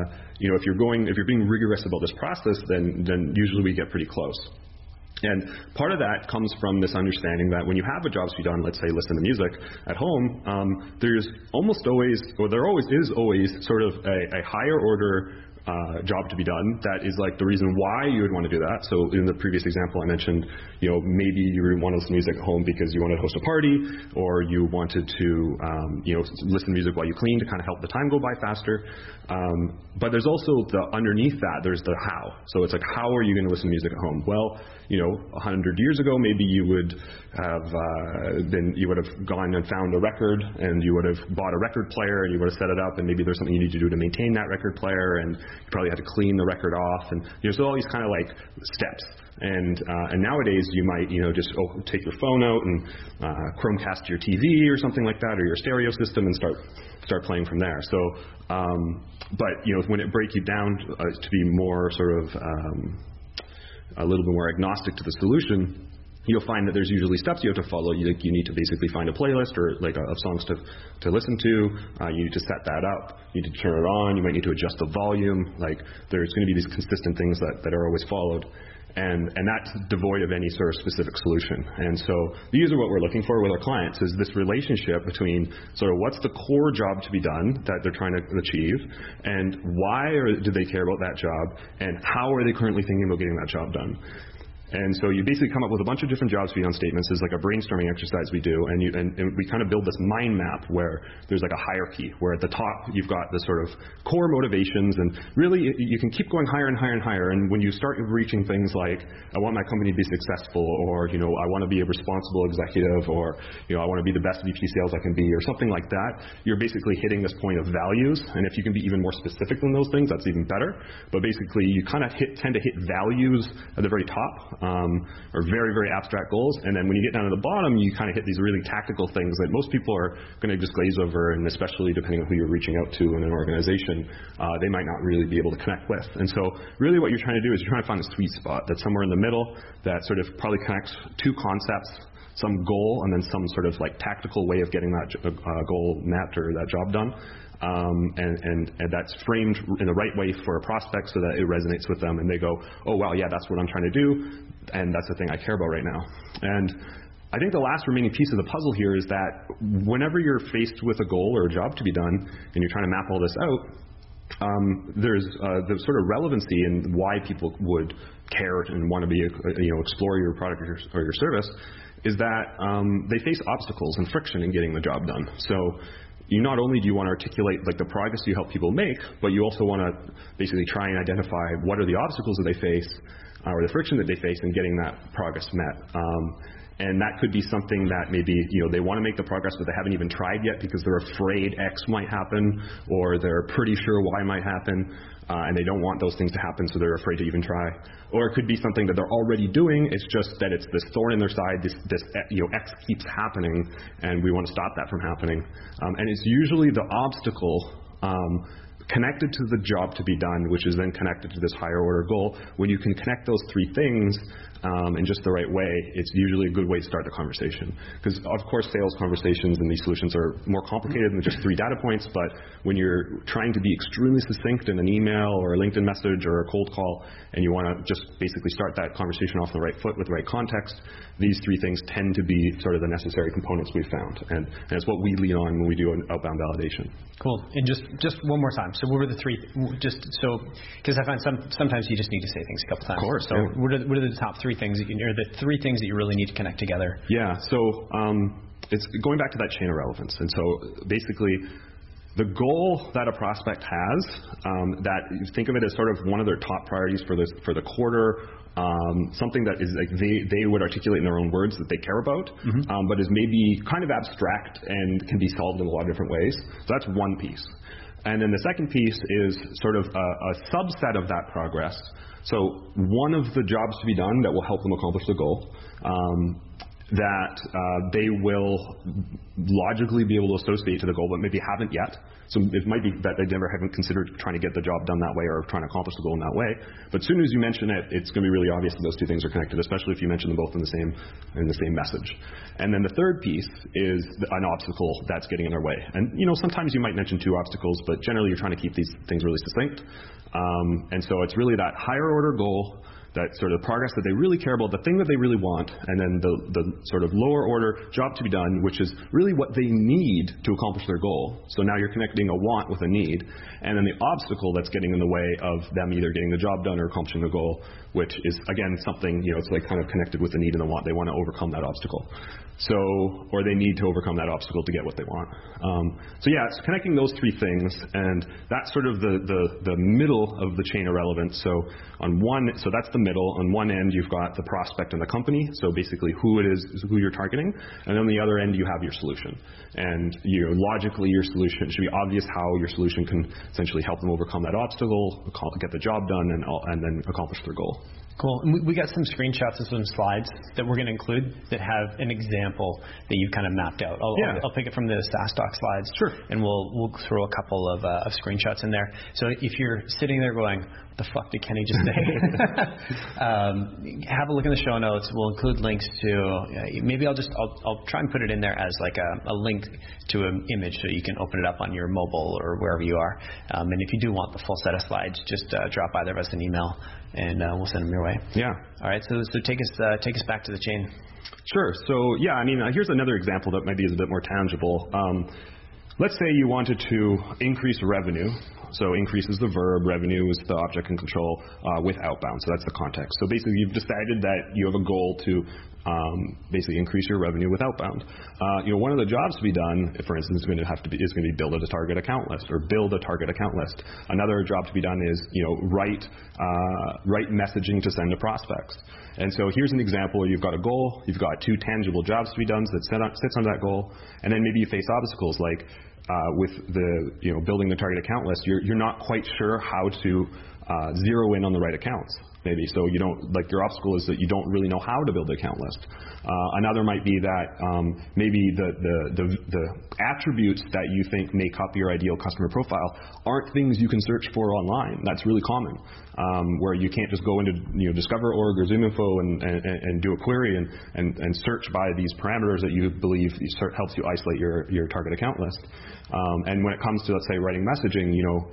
being rigorous about this process, then usually we get pretty close. And part of that comes from this understanding that when you have a jobs to be done, let's say listen to music at home, there's almost always, or there always is always sort of a higher order job to be done that is like the reason why you would want to do that. So in the previous example I mentioned, maybe you want to listen to music at home because you wanted to host a party, or you wanted to listen to music while you clean to kind of help the time go by faster. But there's also underneath that, there's the how. So it's like, how are you going to listen to music at home? Well, 100 years ago, maybe you would have gone and found a record, and you would have bought a record player, and you would have set it up, and maybe there's something you need to do to maintain that record player, and you probably had to clean the record off, and so all these kind of like steps. And nowadays you might just take your phone out and Chromecast your TV or something like that, or your stereo system, and start playing from there. So, but when it breaks you down to be more sort of a little bit more agnostic to the solution, you'll find that there's usually steps you have to follow. You need to basically find a playlist or like of songs to listen to. You need to set that up. You need to turn it on. You might need to adjust the volume. Like, there's going to be these consistent things that are always followed. And that's devoid of any sort of specific solution. And so these are what we're looking for with our clients, is this relationship between sort of what's the core job to be done that they're trying to achieve, and why do they care about that job, and how are they currently thinking about getting that job done. And so you basically come up with a bunch of different jobs to be done statements. It's like a brainstorming exercise we do, and we kind of build this mind map where there's like a hierarchy, where at the top you've got the sort of core motivations, and really you can keep going higher and higher and higher. And when you start reaching things like, I want my company to be successful, or I want to be a responsible executive, or I want to be the best VP sales I can be, or something like that, you're basically hitting this point of values. And if you can be even more specific than those things, that's even better. But basically you kind of tend to hit values at the very top. Or very, very abstract goals. And then when you get down to the bottom, you kind of hit these really tactical things that most people are going to just glaze over, and especially depending on who you're reaching out to in an organization, they might not really be able to connect with. And so really what you're trying to do is you're trying to find a sweet spot that's somewhere in the middle that sort of probably connects two concepts, some goal, and then some sort of like tactical way of getting that goal met or that job done. And that's framed in the right way for a prospect so that it resonates with them, and they go, oh wow, yeah, that's what I'm trying to do, and that's the thing I care about right now. And I think the last remaining piece of the puzzle here is that whenever you're faced with a goal or a job to be done, and you're trying to map all this out, there's the sort of relevancy in why people would care and want to be explore your product or your service, is that they face obstacles and friction in getting the job done. So not only do you want to articulate like the progress you help people make, but you also want to basically try and identify what are the obstacles that they face, or the friction that they face in getting that progress met. And that could be something that maybe they want to make the progress, but they haven't even tried yet because they're afraid X might happen, or they're pretty sure Y might happen, and they don't want those things to happen, so they're afraid to even try. Or it could be something that they're already doing. It's just that it's this thorn in their side. This X keeps happening, and we want to stop that from happening. And it's usually the obstacle connected to the job to be done, which is then connected to this higher order goal. When you can connect those three things in just the right way, it's usually a good way to start the conversation. Because of course sales conversations and these solutions are more complicated than just 3 data points, but when you're trying to be extremely succinct in an email or a LinkedIn message or a cold call, and you want to just basically start that conversation off on the right foot with the right context, these 3 things tend to be sort of the necessary components we've found. And it's what we lean on when we do an outbound validation. Cool. And just one more time. So what were the 3, because I find sometimes you just need to say things a couple times. Of course. So what are the top 3 things, or the 3 things that you really need to connect together? Yeah. So it's going back to that chain of relevance. And so basically, the goal that a prospect has, that you think of it as sort of one of their top priorities for the quarter, something that is like they would articulate in their own words that they care about, but is maybe kind of abstract and can be solved in a lot of different ways. So that's one piece. And then the second piece is sort of a subset of that progress. So one of the jobs to be done that will help them accomplish the goal, that they will logically be able to associate to the goal, but maybe haven't yet. So it might be that they never haven't considered trying to get the job done that way or trying to accomplish the goal in that way. But as soon as you mention it, it's going to be really obvious that those 2 things are connected, especially if you mention them both in the same message. And then the third piece is an obstacle that's getting in their way. And sometimes you might mention 2 obstacles, but generally you're trying to keep these things really succinct. And so it's really that higher order goal that sort of progress that they really care about, the thing that they really want, and then the sort of lower order job to be done, which is really what they need to accomplish their goal. So now you're connecting a want with a need, and then the obstacle that's getting in the way of them either getting the job done or accomplishing the goal, which is, again, something, it's like kind of connected with the need and the want. They want to overcome that obstacle. So, or they need to overcome that obstacle to get what they want. So yeah, it's connecting those three things, and that's sort of the middle of the chain of relevance. So that's the middle. On one end, you've got the prospect and the company, so basically who you're targeting, and on the other end, you have your solution. And logically, your solution should be obvious how your solution can essentially help them overcome that obstacle, get the job done, and then accomplish their goal. Cool. And we got some screenshots of some slides that we're going to include that have an example that you've kind of mapped out. I'll pick it from the SaaStock slides. Sure. And we'll throw a couple of screenshots in there. So if you're sitting there going, what the fuck did Kenny just say? Have a look in the show notes. We'll include links to, maybe I'll try and put it in there as like a link to an image so you can open it up on your mobile or wherever you are. And if you do want the full set of slides, just drop either of us an email and we'll send them your way. Yeah. All right. So take us back to the chain. Sure. So yeah, here's another example that maybe is a bit more tangible. Let's say you wanted to increase revenue. So increase is the verb, revenue is the object and control with outbound. So that's the context. So basically, you've decided that you have a goal to basically increase your revenue with outbound. One of the jobs to be done, for instance, is going to be build a target account list or build a target account list. Another job to be done is write messaging to send to prospects. And so here's an example where you've got a goal, you've got two tangible jobs to be done that sits on that goal, and then maybe you face obstacles like with the building the target account list. You're not quite sure how to zero in on the right accounts. Maybe so you don't your obstacle is that you don't really know how to build the account list. Another might be that maybe the attributes that you think make up your ideal customer profile aren't things you can search for online. That's really common, where you can't just go into Discover.org or ZoomInfo and do a query and search by these parameters that you believe helps you isolate your target account list. And when it comes to, let's say, writing messaging,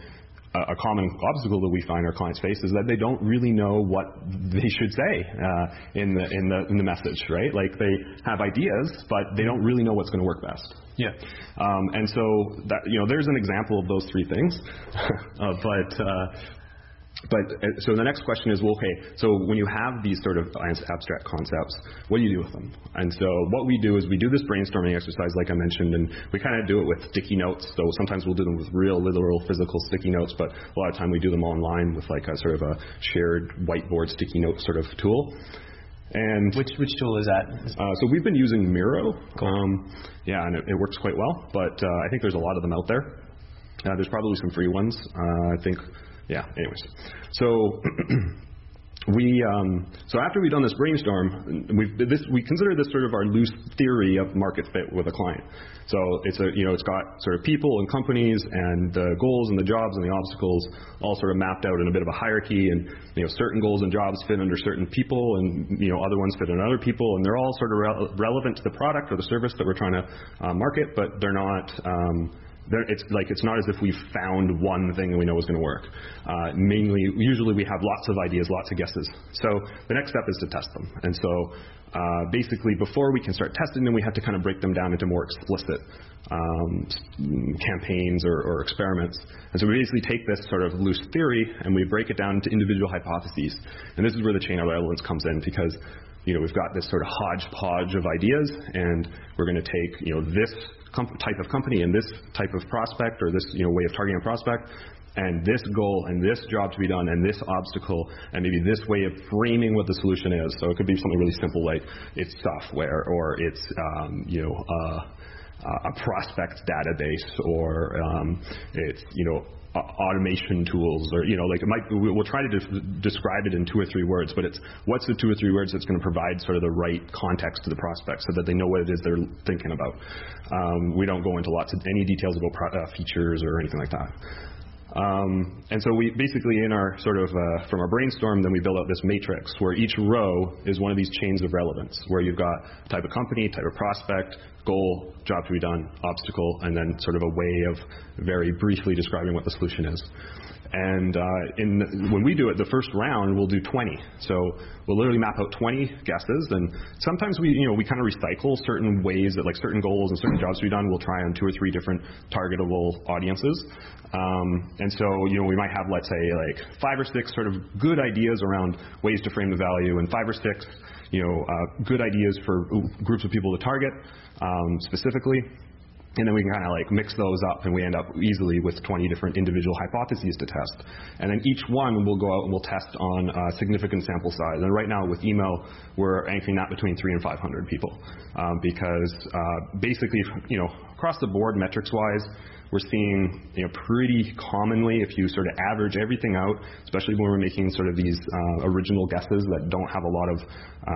a common obstacle that we find our clients face is that they don't really know what they should say in the message, right? Like they have ideas, but they don't really know what's going to work best. Yeah. And so that there's an example of those three things, But so the next question is, well, okay, so when you have these sort of abstract concepts, what do you do with them? And so what we do is we do this brainstorming exercise, like I mentioned, and we kind of do it with sticky notes. So sometimes we'll do them with real, literal, physical sticky notes, but a lot of time we do them online with like a sort of a shared whiteboard sticky note sort of tool. And which tool is that? So we've been using Miro. Cool. Yeah, and it works quite well, but I think there's a lot of them out there. There's probably some free ones, I think. Yeah, anyways. So so after we've done this brainstorm, we consider this sort of our loose theory of market fit with a client. So it's got sort of people and companies and the goals and the jobs and the obstacles all sort of mapped out in a bit of a hierarchy, and certain goals and jobs fit under certain people, and other ones fit under other people, and they're all sort of relevant to the product or the service that we're trying to market, but they're not. It's not as if we've found one thing and we know is going to work. Usually we have lots of ideas, lots of guesses. So the next step is to test them. And so basically before we can start testing them, we have to kind of break them down into more explicit campaigns or experiments. And so we basically take this sort of loose theory and we break it down into individual hypotheses. And this is where the chain of relevance comes in, because we've got this sort of hodgepodge of ideas, and we're going to take this type of company and this type of prospect, or this way of targeting a prospect, and this goal and this job to be done and this obstacle and maybe this way of framing what the solution is. So it could be something really simple like it's software, or it's a prospect database, or it's automation tools, or we'll try to describe it in 2 or 3 words, but it's what's the 2 or 3 words that's going to provide sort of the right context to the prospect so that they know what it is they're thinking about. We don't go into any details about features or anything like that. And so we basically in our sort of from our brainstorm, then we build out this matrix where each row is one of these chains of relevance, where you've got type of company, type of prospect, goal, job to be done, obstacle, and then sort of a way of very briefly describing what the solution is. And when we do it, the first round, we'll do 20. So we'll literally map out 20 guesses. And sometimes we kind of recycle certain ways that, like, certain goals and certain jobs to be done. We'll try on 2 or 3 different targetable audiences. And so, we might have, let's say, like 5 or 6 sort of good ideas around ways to frame the value, and 5 or 6, good ideas for groups of people to target specifically. And then we can kind of like mix those up, and we end up easily with 20 different individual hypotheses to test. And then each one will go out and we'll test on a significant sample size. And right now with email, we're anchoring that between 300 and 500 people, because basically, across the board, metrics-wise, we're seeing, pretty commonly, if you sort of average everything out, especially when we're making sort of these original guesses that don't have a lot of,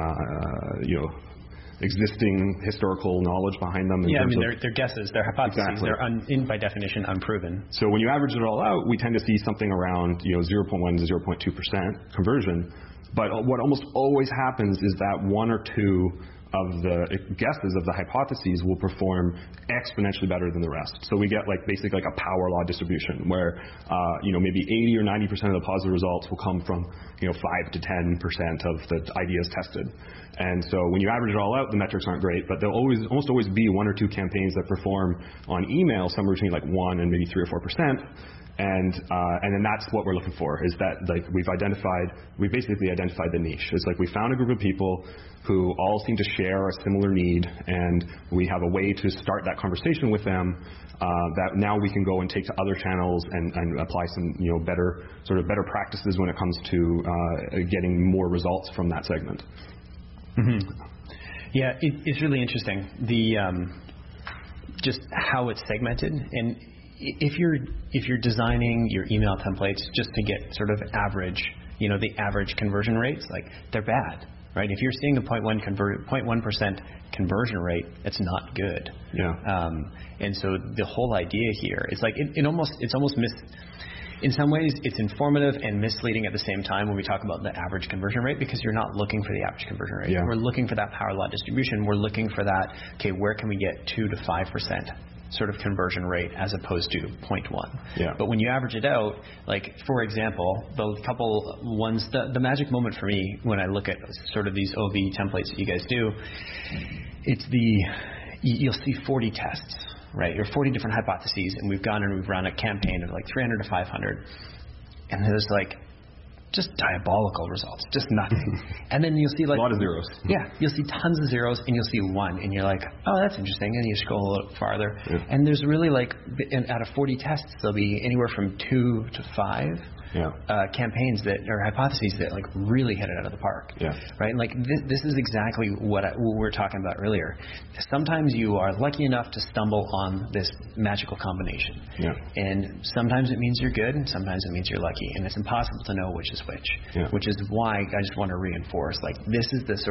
existing historical knowledge behind them. Yeah, I mean, they're guesses, they're hypotheses, exactly. They're by definition unproven. So when you average it all out, we tend to see something around 0.1 to 0.2% conversion. But what almost always happens is that 1 or 2 of the guesses of the hypotheses will perform exponentially better than the rest. So we get basically a power law distribution where maybe 80 or 90% of the positive results will come from 5 to 10% of the ideas tested. And so when you average it all out, the metrics aren't great, but there'll almost always be 1 or 2 campaigns that perform on email somewhere between 1 and maybe 3 or 4%. And then that's what we're looking for, is that we basically identified the niche. It's we found a group of people who all seem to share a similar need, and we have a way to start that conversation with them that now we can go and take to other channels and apply some better practices when it comes to getting more results from that segment. Mm-hmm. Yeah, it's really interesting, the just how it's segmented. And if you're designing your email templates just to get sort of average, the average conversion rates, they're bad, right? If you're seeing a 0.1% conversion rate, it's not good. Yeah. And so the whole idea here is in some ways it's informative and misleading at the same time when we talk about the average conversion rate, because you're not looking for the average conversion rate. Yeah. We're looking for that power law distribution. We're looking for that, okay, where can we get 2 to 5% sort of conversion rate as opposed to 0.1. Yeah. But when you average it out, for example, the couple ones, the magic moment for me when I look at sort of these OV templates that you guys do, it's you'll see 40 tests, right? Or 40 different hypotheses, and we've gone and we've run a campaign of 300 to 500, and there's just diabolical results, just nothing. And then you'll see a lot of zeros. Yeah, you'll see tons of zeros, and you'll see 1, and you're like, oh, that's interesting. And you scroll a little farther, and there's really out of 40 tests, there'll be anywhere from 2 to 5 campaigns or hypotheses that really hit it out of the park. Yeah. Right? This is exactly what we were talking about earlier. Sometimes you are lucky enough to stumble on this magical combination. Yeah. And sometimes it means you're good, and sometimes it means you're lucky, and it's impossible to know which is which. Yeah. Which is why I just want to reinforce this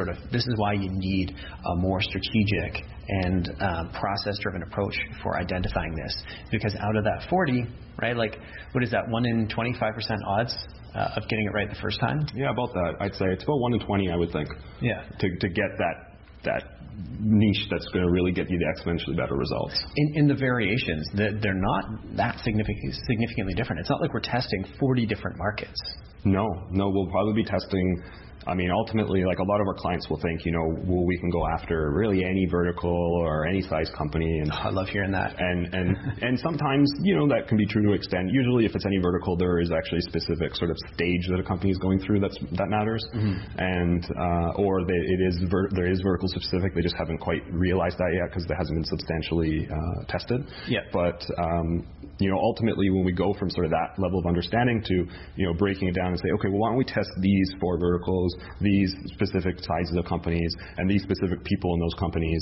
is why you need a more strategic and process-driven approach for identifying this, because out of that 40, right? What is that? 1 in 25% odds of getting it right the first time? Yeah, about that. I'd say it's about 1 in 20, I would think. Yeah. To get that niche that's going to really get you the exponentially better results. In the variations, they're not that significantly different. It's not like we're testing 40 different markets. No, we'll probably be testing. Ultimately, a lot of our clients will think, we can go after really any vertical or any size company. And I love hearing that. And sometimes, that can be true to an extent. Usually, if it's any vertical, there is actually a specific sort of stage that a company is going through that matters. Mm-hmm. And or there is vertical specific. They just haven't quite realized that yet because it hasn't been substantially tested. Yeah. But ultimately, when we go from sort of that level of understanding to breaking it down and say, okay, well, why don't we test these 4 verticals, these specific sizes of companies, and these specific people in those companies,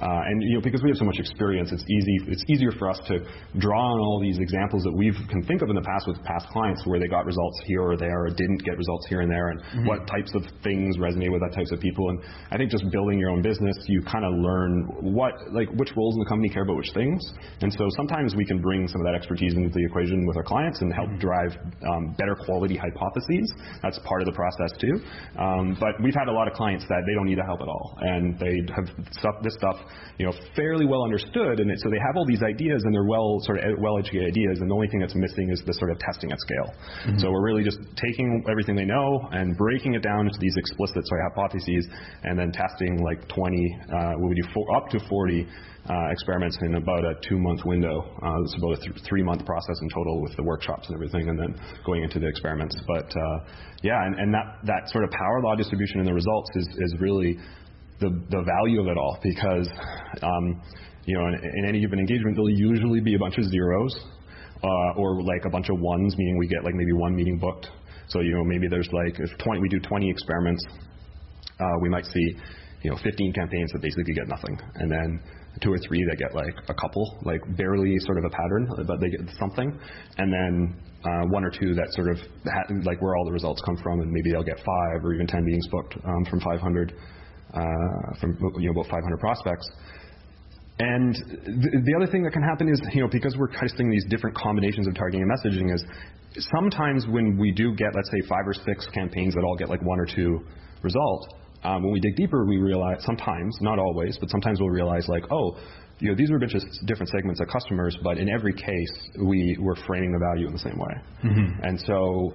and because we have so much experience, it's easier for us to draw on all these examples that we can think of in the past with past clients where they got results here or there, or didn't get results here and there, and mm-hmm. what types of things resonate with that types of people. And I think just building your own business, you kind of learn which roles in the company care about which things, and so sometimes we can bring some of that expertise into the equation with our clients and help drive better quality hypotheses. That's part of the process too. But we've had a lot of clients that they don't need the help at all, and they have this stuff, fairly well understood, and so they have all these ideas, and they're well-educated ideas, and the only thing that's missing is the sort of testing at scale. So we're really just taking everything they know and breaking it down into these explicit hypotheses, and then testing like 20, we do up to 40 experiments in about a 2-month window. It's about a 3-month process in total with the workshops and everything, and then going into the experiments. But and that sort of power law distribution in the results is really the value of it all, because in any given engagement there'll usually be a bunch of zeros or like a bunch of ones, meaning we get like maybe one meeting booked. So maybe there's like if we do 20 experiments, we might see 15 campaigns that basically get nothing, and then 2 or 3 that get like a couple, like barely sort of a pattern, but they get something, and then 1 or 2 that sort of like where all the results come from, and maybe they'll get 5 or even 10 meetings booked from 500 from about 500 prospects. And the other thing that can happen is, because we're testing these different combinations of targeting and messaging, is sometimes when we do get, let's say, 5 or 6 campaigns that all get like 1 or 2 results, when we dig deeper, we realize sometimes, not always, but sometimes we'll realize like, these were a bunch of different segments of customers, but in every case, we were framing the value in the same way. And so,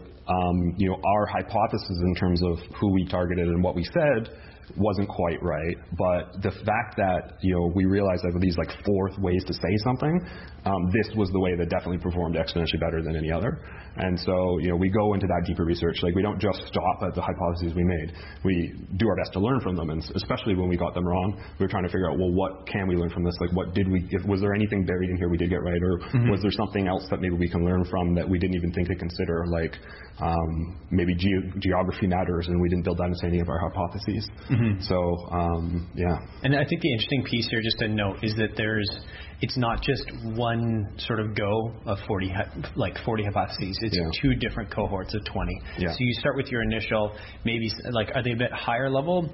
our hypothesis in terms of who we targeted and what we said wasn't quite right, but the fact that we realized that with these like 4 ways to say something, this was the way that definitely performed exponentially better than any other. And so we go into that deeper research. Like, we don't just stop at the hypotheses we made. We do our best to learn from them, and especially when we got them wrong, we were trying to figure out, well, what can we learn from this? Like, was there anything buried in here we did get right, or was there something else that maybe we can learn from that we didn't even think to consider? Like maybe geography matters, and we didn't build that into any of our hypotheses. So, yeah. And I think the interesting piece here, just to note, is that it's not just one sort of go of 40 hypotheses. It's 2 different cohorts of 20. Yeah. So you start with your initial, maybe like, are they a bit higher level?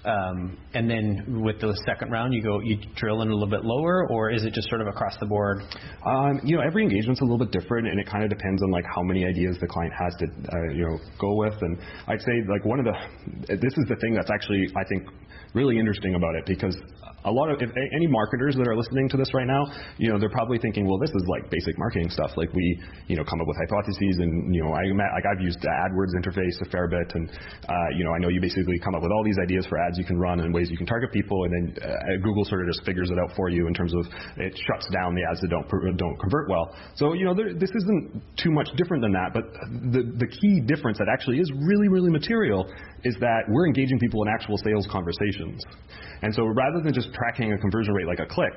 And then with the second round, you drill in a little bit lower, or is it just sort of across the board? Every engagement's a little bit different, and it kind of depends on like how many ideas the client has to go with. And I'd say like this is the thing that's actually, I think, really interesting about it, because a lot of, if any marketers that are listening to this right now, they're probably thinking, well, this is like basic marketing stuff. Like we, come up with hypotheses, and I've used the AdWords interface a fair bit, and I know you basically come up with all these ideas for ads you can run and ways you can target people, and then Google sort of just figures it out for you in terms of it shuts down the ads that don't convert well. So this isn't too much different than that, but the key difference that actually is really, really material is that we're engaging people in actual sales conversations. And so rather than just tracking a conversion rate like a click,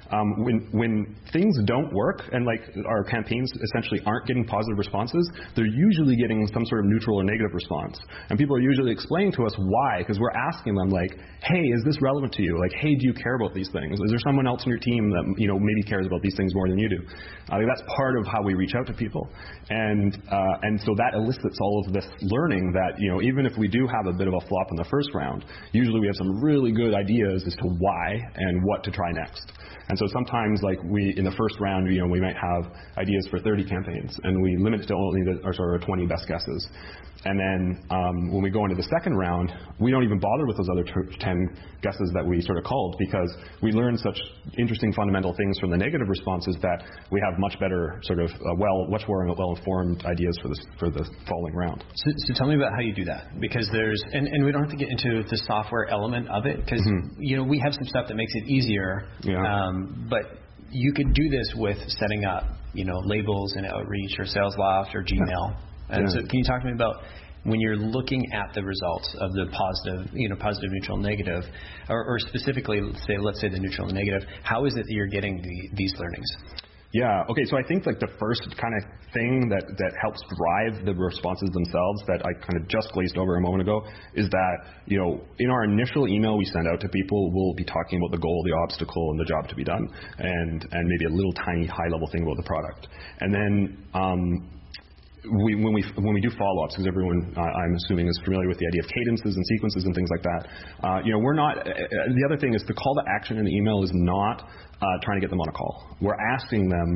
when things don't work and like our campaigns essentially aren't getting positive responses, they're usually getting some sort of neutral or negative response. And people are usually explaining to us why, because we're asking them like, hey, is this relevant to you? Like, hey, do you care about these things? Is there someone else in your team that maybe cares about these things more than you do? I think that's part of how we reach out to people. And so that elicits all of this learning that, even if we do have a bit of a flop in the first round, usually we have some really good ideas as to why and what to try next. And so sometimes, like in the first round, we might have ideas for 30 campaigns, and we limit it to only our 20 best guesses. And then when we go into the second round, we don't even bother with those other 10 guesses that we sort of called, because we learned such interesting fundamental things from the negative responses that we have much better sort of much more well-informed ideas for the following round. So tell me about how you do that, because there's and we don't have to get into the software element of it, because we have some stuff that makes it easier. Yeah. But you could do this with setting up labels in Outreach or Salesloft or Gmail. And so can you talk to me about when you're looking at the results of the positive, positive, neutral, negative, or specifically, let's say the neutral and negative, how is it that you're getting these learnings? Yeah. Okay. So I think like the first kind of thing that helps drive the responses themselves that I kind of just glazed over a moment ago is that, in our initial email we send out to people, we'll be talking about the goal, the obstacle, and the job to be done, and maybe a little tiny high level thing about the product. And then, when we do follow-ups, because everyone I'm assuming is familiar with the idea of cadences and sequences and things like that, we're not. The other thing is the call to action in the email is not trying to get them on a call. We're asking them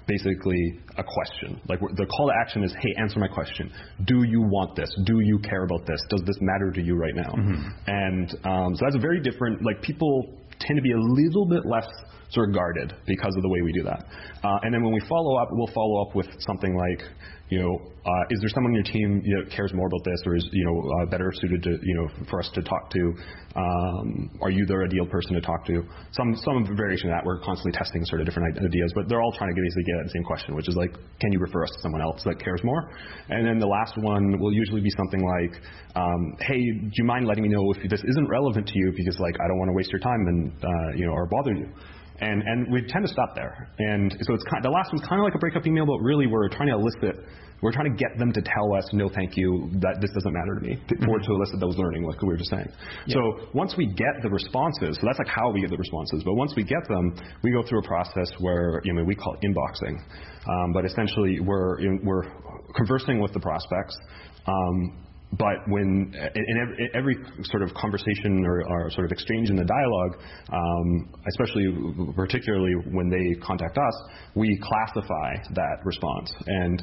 basically a question. Like the call to action is, hey, answer my question. Do you want this? Do you care about this? Does this matter to you right now? And so that's a very different, like people tend to be a little bit less sort of guarded because of the way we do that. And then when we follow up, we'll follow up with something like, is there someone on your team that cares more about this, or is better suited to for us to talk to? Are you the ideal person to talk to? Some variation of that. We're constantly testing sort of different ideas, but they're all trying to basically get at the same question, which is like, can you refer us to someone else that cares more? And then the last one will usually be something like, hey, do you mind letting me know if this isn't relevant to you, because like I don't want to waste your time and or bother you. And we tend to stop there. And so it's the last one's kind of like a breakup email, but really we're trying to get them to tell us, no thank you, that this doesn't matter to me, or to elicit those learning, like we were just saying. Yeah. So once we get the responses, so that's like how we get the responses, but once we get them, we go through a process where we call it inboxing. But essentially we're conversing with the prospects. But when in every sort of conversation or sort of exchange in the dialogue, particularly when they contact us, we classify that response. And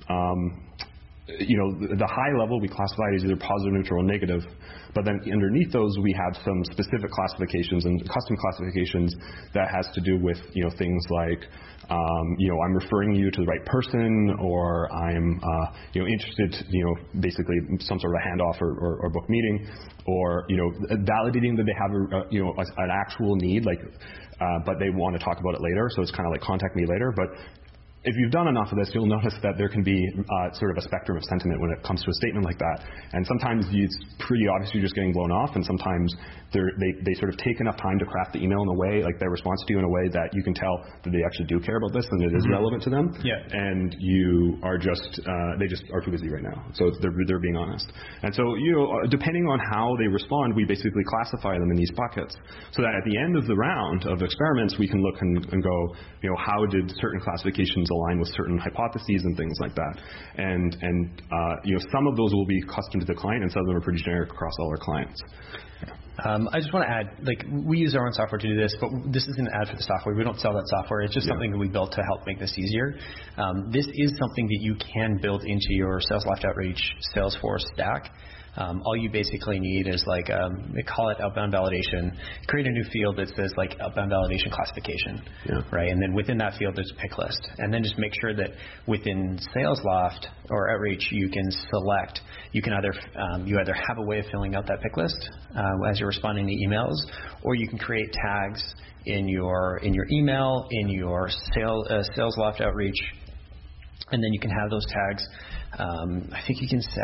the high level we classify it as either positive, neutral, or negative. But then underneath those, we have some specific classifications and custom classifications that has to do with things like I'm referring you to the right person, or I'm interested, basically some sort of a handoff or book meeting, or validating that they have an actual need, like but they want to talk about it later. So it's kind of like contact me later. But if you've done enough of this, you'll notice that there can be sort of a spectrum of sentiment when it comes to a statement like that. And sometimes it's pretty obvious you're just getting blown off, and sometimes they sort of take enough time to craft the email in a way, like their response to you in a way that you can tell that they actually do care about this and it is relevant to them. Yeah. And you are they just are too busy right now. So they're being honest. And so depending on how they respond, we basically classify them in these buckets, so that at the end of the round of experiments, we can look and go, how did certain classifications align with certain hypotheses and things like that. And some of those will be custom to the client, and some of them are pretty generic across all our clients. I just want to add, like, we use our own software to do this, but this isn't an ad for the software. We don't sell that software. It's just something that we built to help make this easier. This is something that you can build into your Sales Loft Outreach Salesforce stack. All you basically need is like, they call it outbound validation. Create a new field that says like outbound validation classification, right? And then within that field, there's a pick list. And then just make sure that within Sales Loft or Outreach, you can select, you either have a way of filling out that pick list as you're responding to emails, or you can create tags in your email, in your Sales Loft Outreach, and then you can have those tags. I think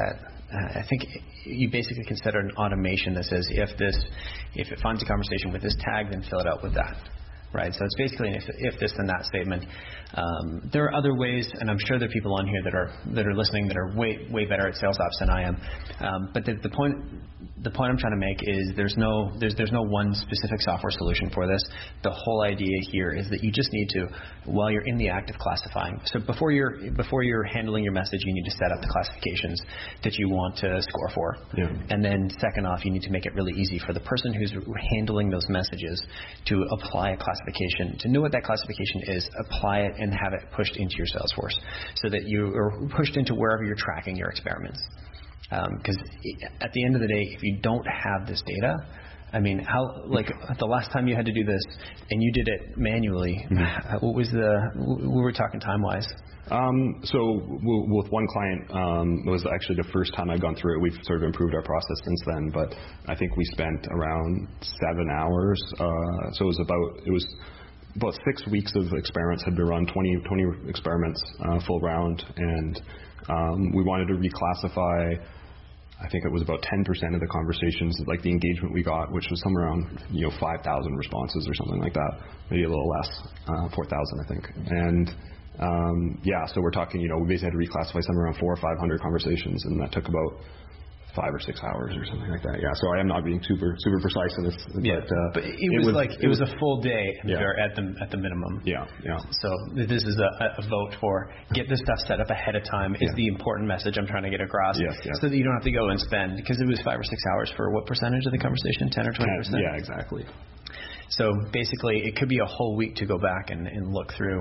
you basically can set an automation that says if it finds a conversation with this tag, then fill it out with that. Right, so it's basically an if this then that statement. There are other ways, and I'm sure there are people on here that are listening that are way better at sales ops than I am. But the point I'm trying to make is there's no one specific software solution for this. The whole idea here is that you just need to, while you're in the act of classifying. So before you're handling your message, you need to set up the classifications that you want to score for. Yeah. And then second off, you need to make it really easy for the person who's handling those messages to apply a classification, to know what that classification is, apply it, and have it pushed into your Salesforce so that you are pushed into wherever you're tracking your experiments. Because at the end of the day, if you don't have this data, I mean, how, like, the last time you had to do this and you did it manually, what were we talking time-wise? So with one client, it was actually the first time I'd gone through it. We've sort of improved our process since then, but I think we spent around 7 hours. So it was about 6 weeks of experiments had been run, 20 experiments, full round, and we wanted to reclassify. I think it was about 10% of the conversations, like the engagement we got, which was somewhere around 5,000 responses or something like that, maybe a little less, 4,000 I think. And so we're talking, we basically had to reclassify somewhere around 400 or 500 conversations, and that took about 5 or 6 hours or something like that. Yeah, so I am not being super precise in this. But it was a full day at the minimum. Yeah. So this is a vote for get this stuff set up ahead of time is the important message I'm trying to get across. Yes. So that you don't have to go and spend, because it was 5 or 6 hours for what percentage of the conversation? 10 or 20%? Yeah, exactly. So basically, it could be a whole week to go back and look through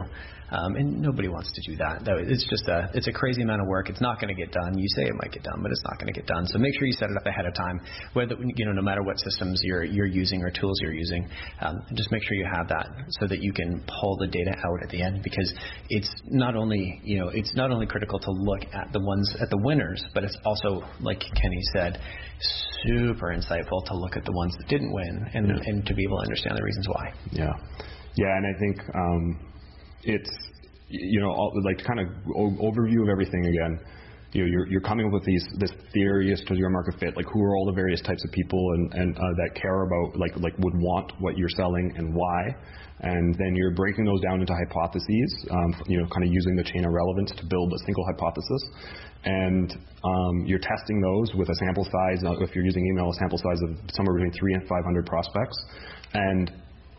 and nobody wants to do that. It's a crazy amount of work. It's not going to get done. You say it might get done, but it's not going to get done. So make sure you set it up ahead of time, whether no matter what systems you're using or tools you're using. Just make sure you have that so that you can pull the data out at the end, because it's not only critical to look at the winners, but it's also, like Kenny said, super insightful to look at the ones that didn't win and to be able to understand the reasons why. Yeah, and I think it's like kind of overview of everything again. You're coming up with this theory as to your market fit, like who are all the various types of people and that care about like would want what you're selling and why, and then you're breaking those down into hypotheses, kind of using the chain of relevance to build a single hypothesis, and you're testing those with a sample size. If you're using email, a sample size of somewhere between 300 and 500 prospects, and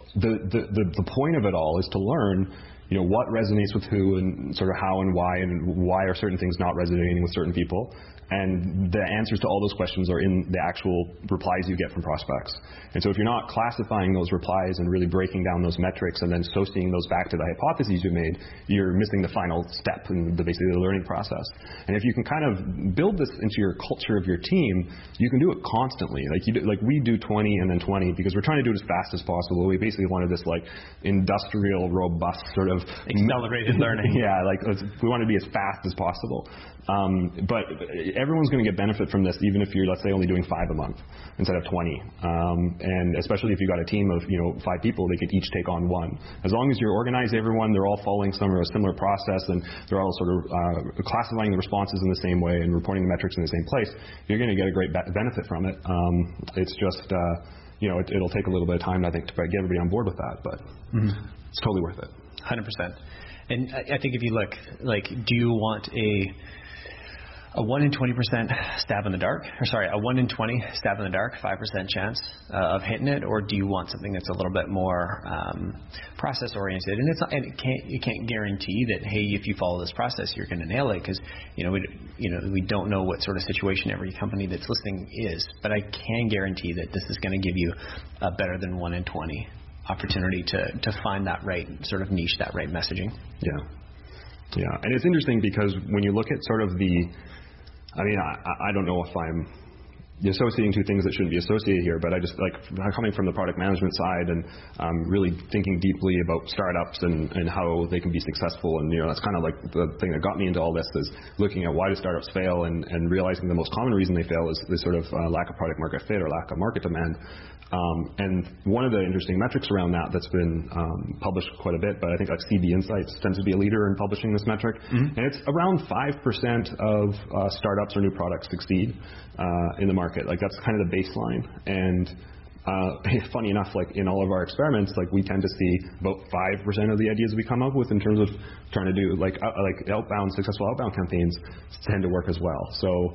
the point of it all is to learn what resonates with who and sort of how and why are certain things not resonating with certain people. And the answers to all those questions are in the actual replies you get from prospects. And so if you're not classifying those replies and really breaking down those metrics and then associating those back to the hypotheses you made, you're missing the final step in basically the learning process. And if you can kind of build this into your culture of your team, you can do it constantly. Like we do 20 and then 20 because we're trying to do it as fast as possible. We basically wanted this like industrial, robust sort of accelerated learning. Yeah, we want to be as fast as possible. But everyone's going to get benefit from this, even if you're, let's say, only doing 5 a month instead of 20. And especially if you've got a team of 5 people, they could each take on 1. As long as you organize everyone, they're all following a similar process, and they're all sort of classifying the responses in the same way and reporting the metrics in the same place, you're going to get a great benefit from it. It's just it'll take a little bit of time, I think, to get everybody on board with that, but it's totally worth it. 100%. And I think if you look, do you want a 1 in 20% stab in the dark, a 1 in 20 stab in the dark, 5% chance of hitting it, or do you want something that's a little bit more process oriented? And you can't guarantee that, hey, if you follow this process, you're going to nail it, because we don't know what sort of situation every company that's listening is. But I can guarantee that this is going to give you a better than 1 in 20 opportunity to find that right sort of niche, that right messaging. Yeah, and it's interesting because when you look at sort of I don't know if I'm associating two things that shouldn't be associated here, but I just coming from the product management side and really thinking deeply about startups and how they can be successful, and that's kind of like the thing that got me into all this, is looking at why do startups fail and realizing the most common reason they fail is this sort of lack of product market fit or lack of market demand. And one of the interesting metrics around that's been published quite a bit, but I think CB Insights tends to be a leader in publishing this metric, and it's around 5% of startups or new products succeed in the market. That's kind of the baseline. And funny enough, in all of our experiments, we tend to see about 5% of the ideas we come up with in terms of trying to do successful outbound campaigns tend to work as well. So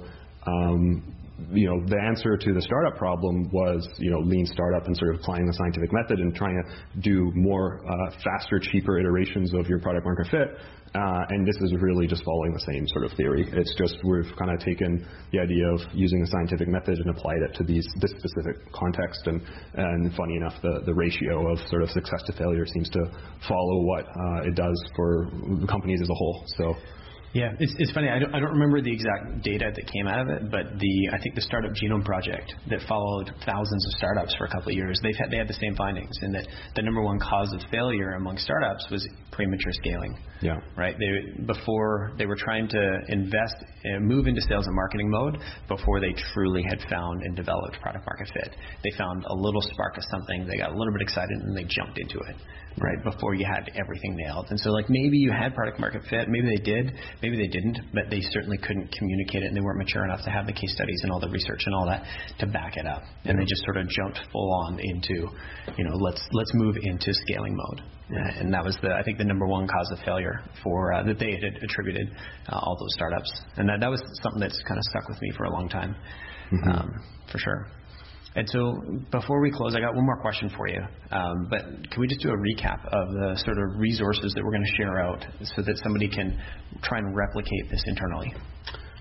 the answer to the startup problem was, lean startup and sort of applying the scientific method and trying to do more faster, cheaper iterations of your product market fit. And this is really just following the same sort of theory. It's just we've kind of taken the idea of using the scientific method and applied it to this specific context. And funny enough, the ratio of sort of success to failure seems to follow what it does for companies as a whole. So. Yeah, it's funny. I don't remember the exact data that came out of it, but I think the Startup Genome Project that followed thousands of startups for a couple of years, they had the same findings, in that the number one cause of failure among startups was premature scaling. Yeah. Right. Before they were trying to invest and move into sales and marketing mode, before they truly had found and developed product market fit, they found a little spark of something. They got a little bit excited and they jumped into it. Right, before you had everything nailed. And so maybe you had product market fit, maybe they did, maybe they didn't, but they certainly couldn't communicate it, and they weren't mature enough to have the case studies and all the research and all that to back it up. And they just sort of jumped full on into, let's move into scaling mode. And that was I think the number one cause of failure for that they had attributed all those startups. And that was something that's kind of stuck with me for a long time, for sure. And so before we close, I got one more question for you. But can we just do a recap of the sort of resources that we're going to share out so that somebody can try and replicate this internally?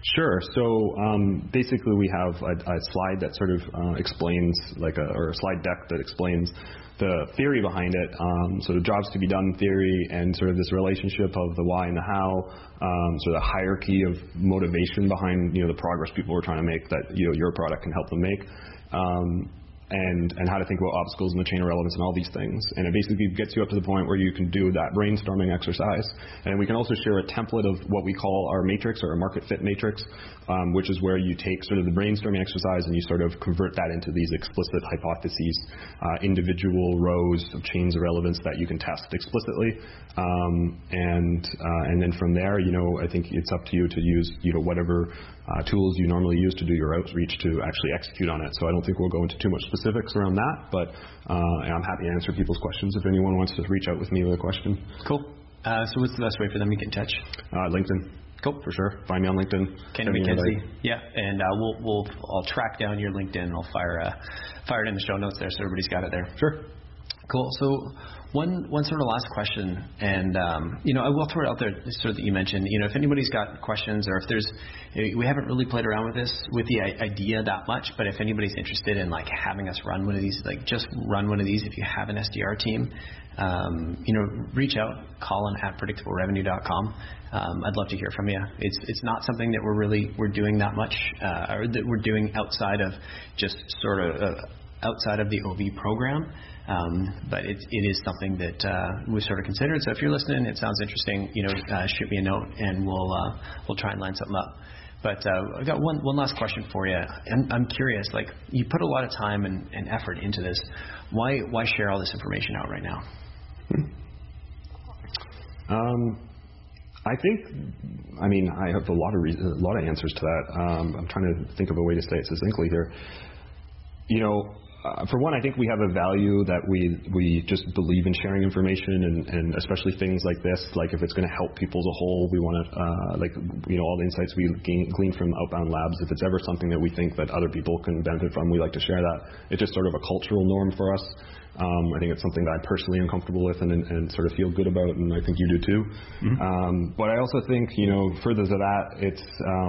Sure. So basically, we have a slide that sort of explains, or a slide deck that explains the theory behind it. So the jobs to be done theory, and sort of this relationship of the why and the how, sort of the hierarchy of motivation behind the progress people are trying to make that your product can help them make. And how to think about obstacles in the chain of relevance and all these things. And it basically gets you up to the point where you can do that brainstorming exercise. And we can also share a template of what we call our matrix, or our market fit matrix, which is where you take sort of the brainstorming exercise and you sort of convert that into these explicit hypotheses, individual rows of chains of relevance that you can test explicitly. And then from there, I think it's up to you to use whatever tools you normally use to do your outreach to actually execute on it. So I don't think we'll go into too much specifics around that, but I'm happy to answer people's questions if anyone wants to reach out with me with a question. Cool. So what's the best way for them to get in touch? LinkedIn. Cool. For sure. Find me on LinkedIn. Kenny McKenzie. Yeah, and I'll track down your LinkedIn. I'll fire it in the show notes there, so everybody's got it there. Sure. Cool. So one sort of last question, and I will throw it out there sort of that you mentioned. If anybody's got questions, or if there's, we haven't really played around with the idea that much, but if anybody's interested in having us run one of these, just run one of these, if you have an SDR team, reach out, Colin@predictablerevenue.com. I'd love to hear from you. It's not something that we're doing that much, or that we're doing outside of just sort of outside of the OV program. But it is something that we sort of considered. So if you're listening, it sounds interesting, shoot me a note and we'll try and line something up. But I've got one last question for you. I'm curious, you put a lot of time and effort into this. Why share all this information out right now? I have a lot of answers to that. I'm trying to think of a way to say it succinctly here. For one, I think we have a value that we just believe in sharing information, and especially things like this. If it's going to help people as a whole, we want to, all the insights we glean from Outbound Labs. If it's ever something that we think that other people can benefit from, we like to share that. It's just sort of a cultural norm for us. I think it's something that I personally am comfortable with and sort of feel good about, and I think you do too. Mm-hmm. But I also think, further to that, it's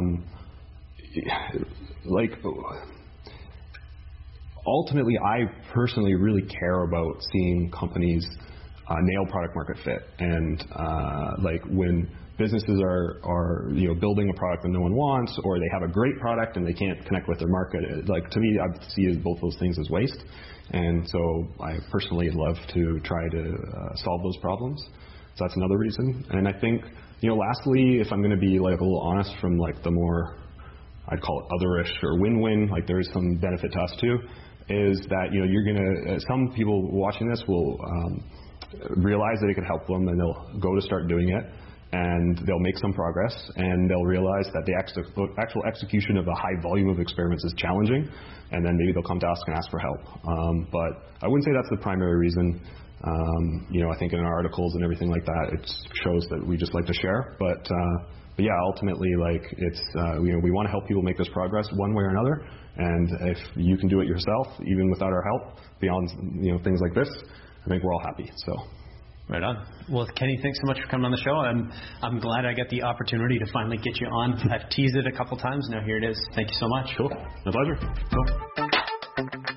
ultimately, I personally really care about seeing companies nail product market fit, and when businesses are building a product that no one wants, or they have a great product and they can't connect with their market. To me, I see both those things as waste, and so I personally love to try to solve those problems. So that's another reason. And I think lastly, if I'm going to be a little honest, from the more, I'd call it otherish or win-win, there is some benefit to us too. Is that you're gonna, some people watching this will realize that it could help them, and they'll go to start doing it, and they'll make some progress, and they'll realize that the actual execution of a high volume of experiments is challenging, and then maybe they'll come to us and ask for help. But I wouldn't say that's the primary reason. I think in our articles and everything like that, it shows that we just like to share. But yeah, ultimately, it's we want to help people make this progress one way or another. And if you can do it yourself, even without our help, beyond things like this, I think we're all happy. So, right on. Well, Kenny, thanks so much for coming on the show. I'm glad I got the opportunity to finally get you on. I've teased it a couple times. Now here it is. Thank you so much. Cool. My pleasure. Cool.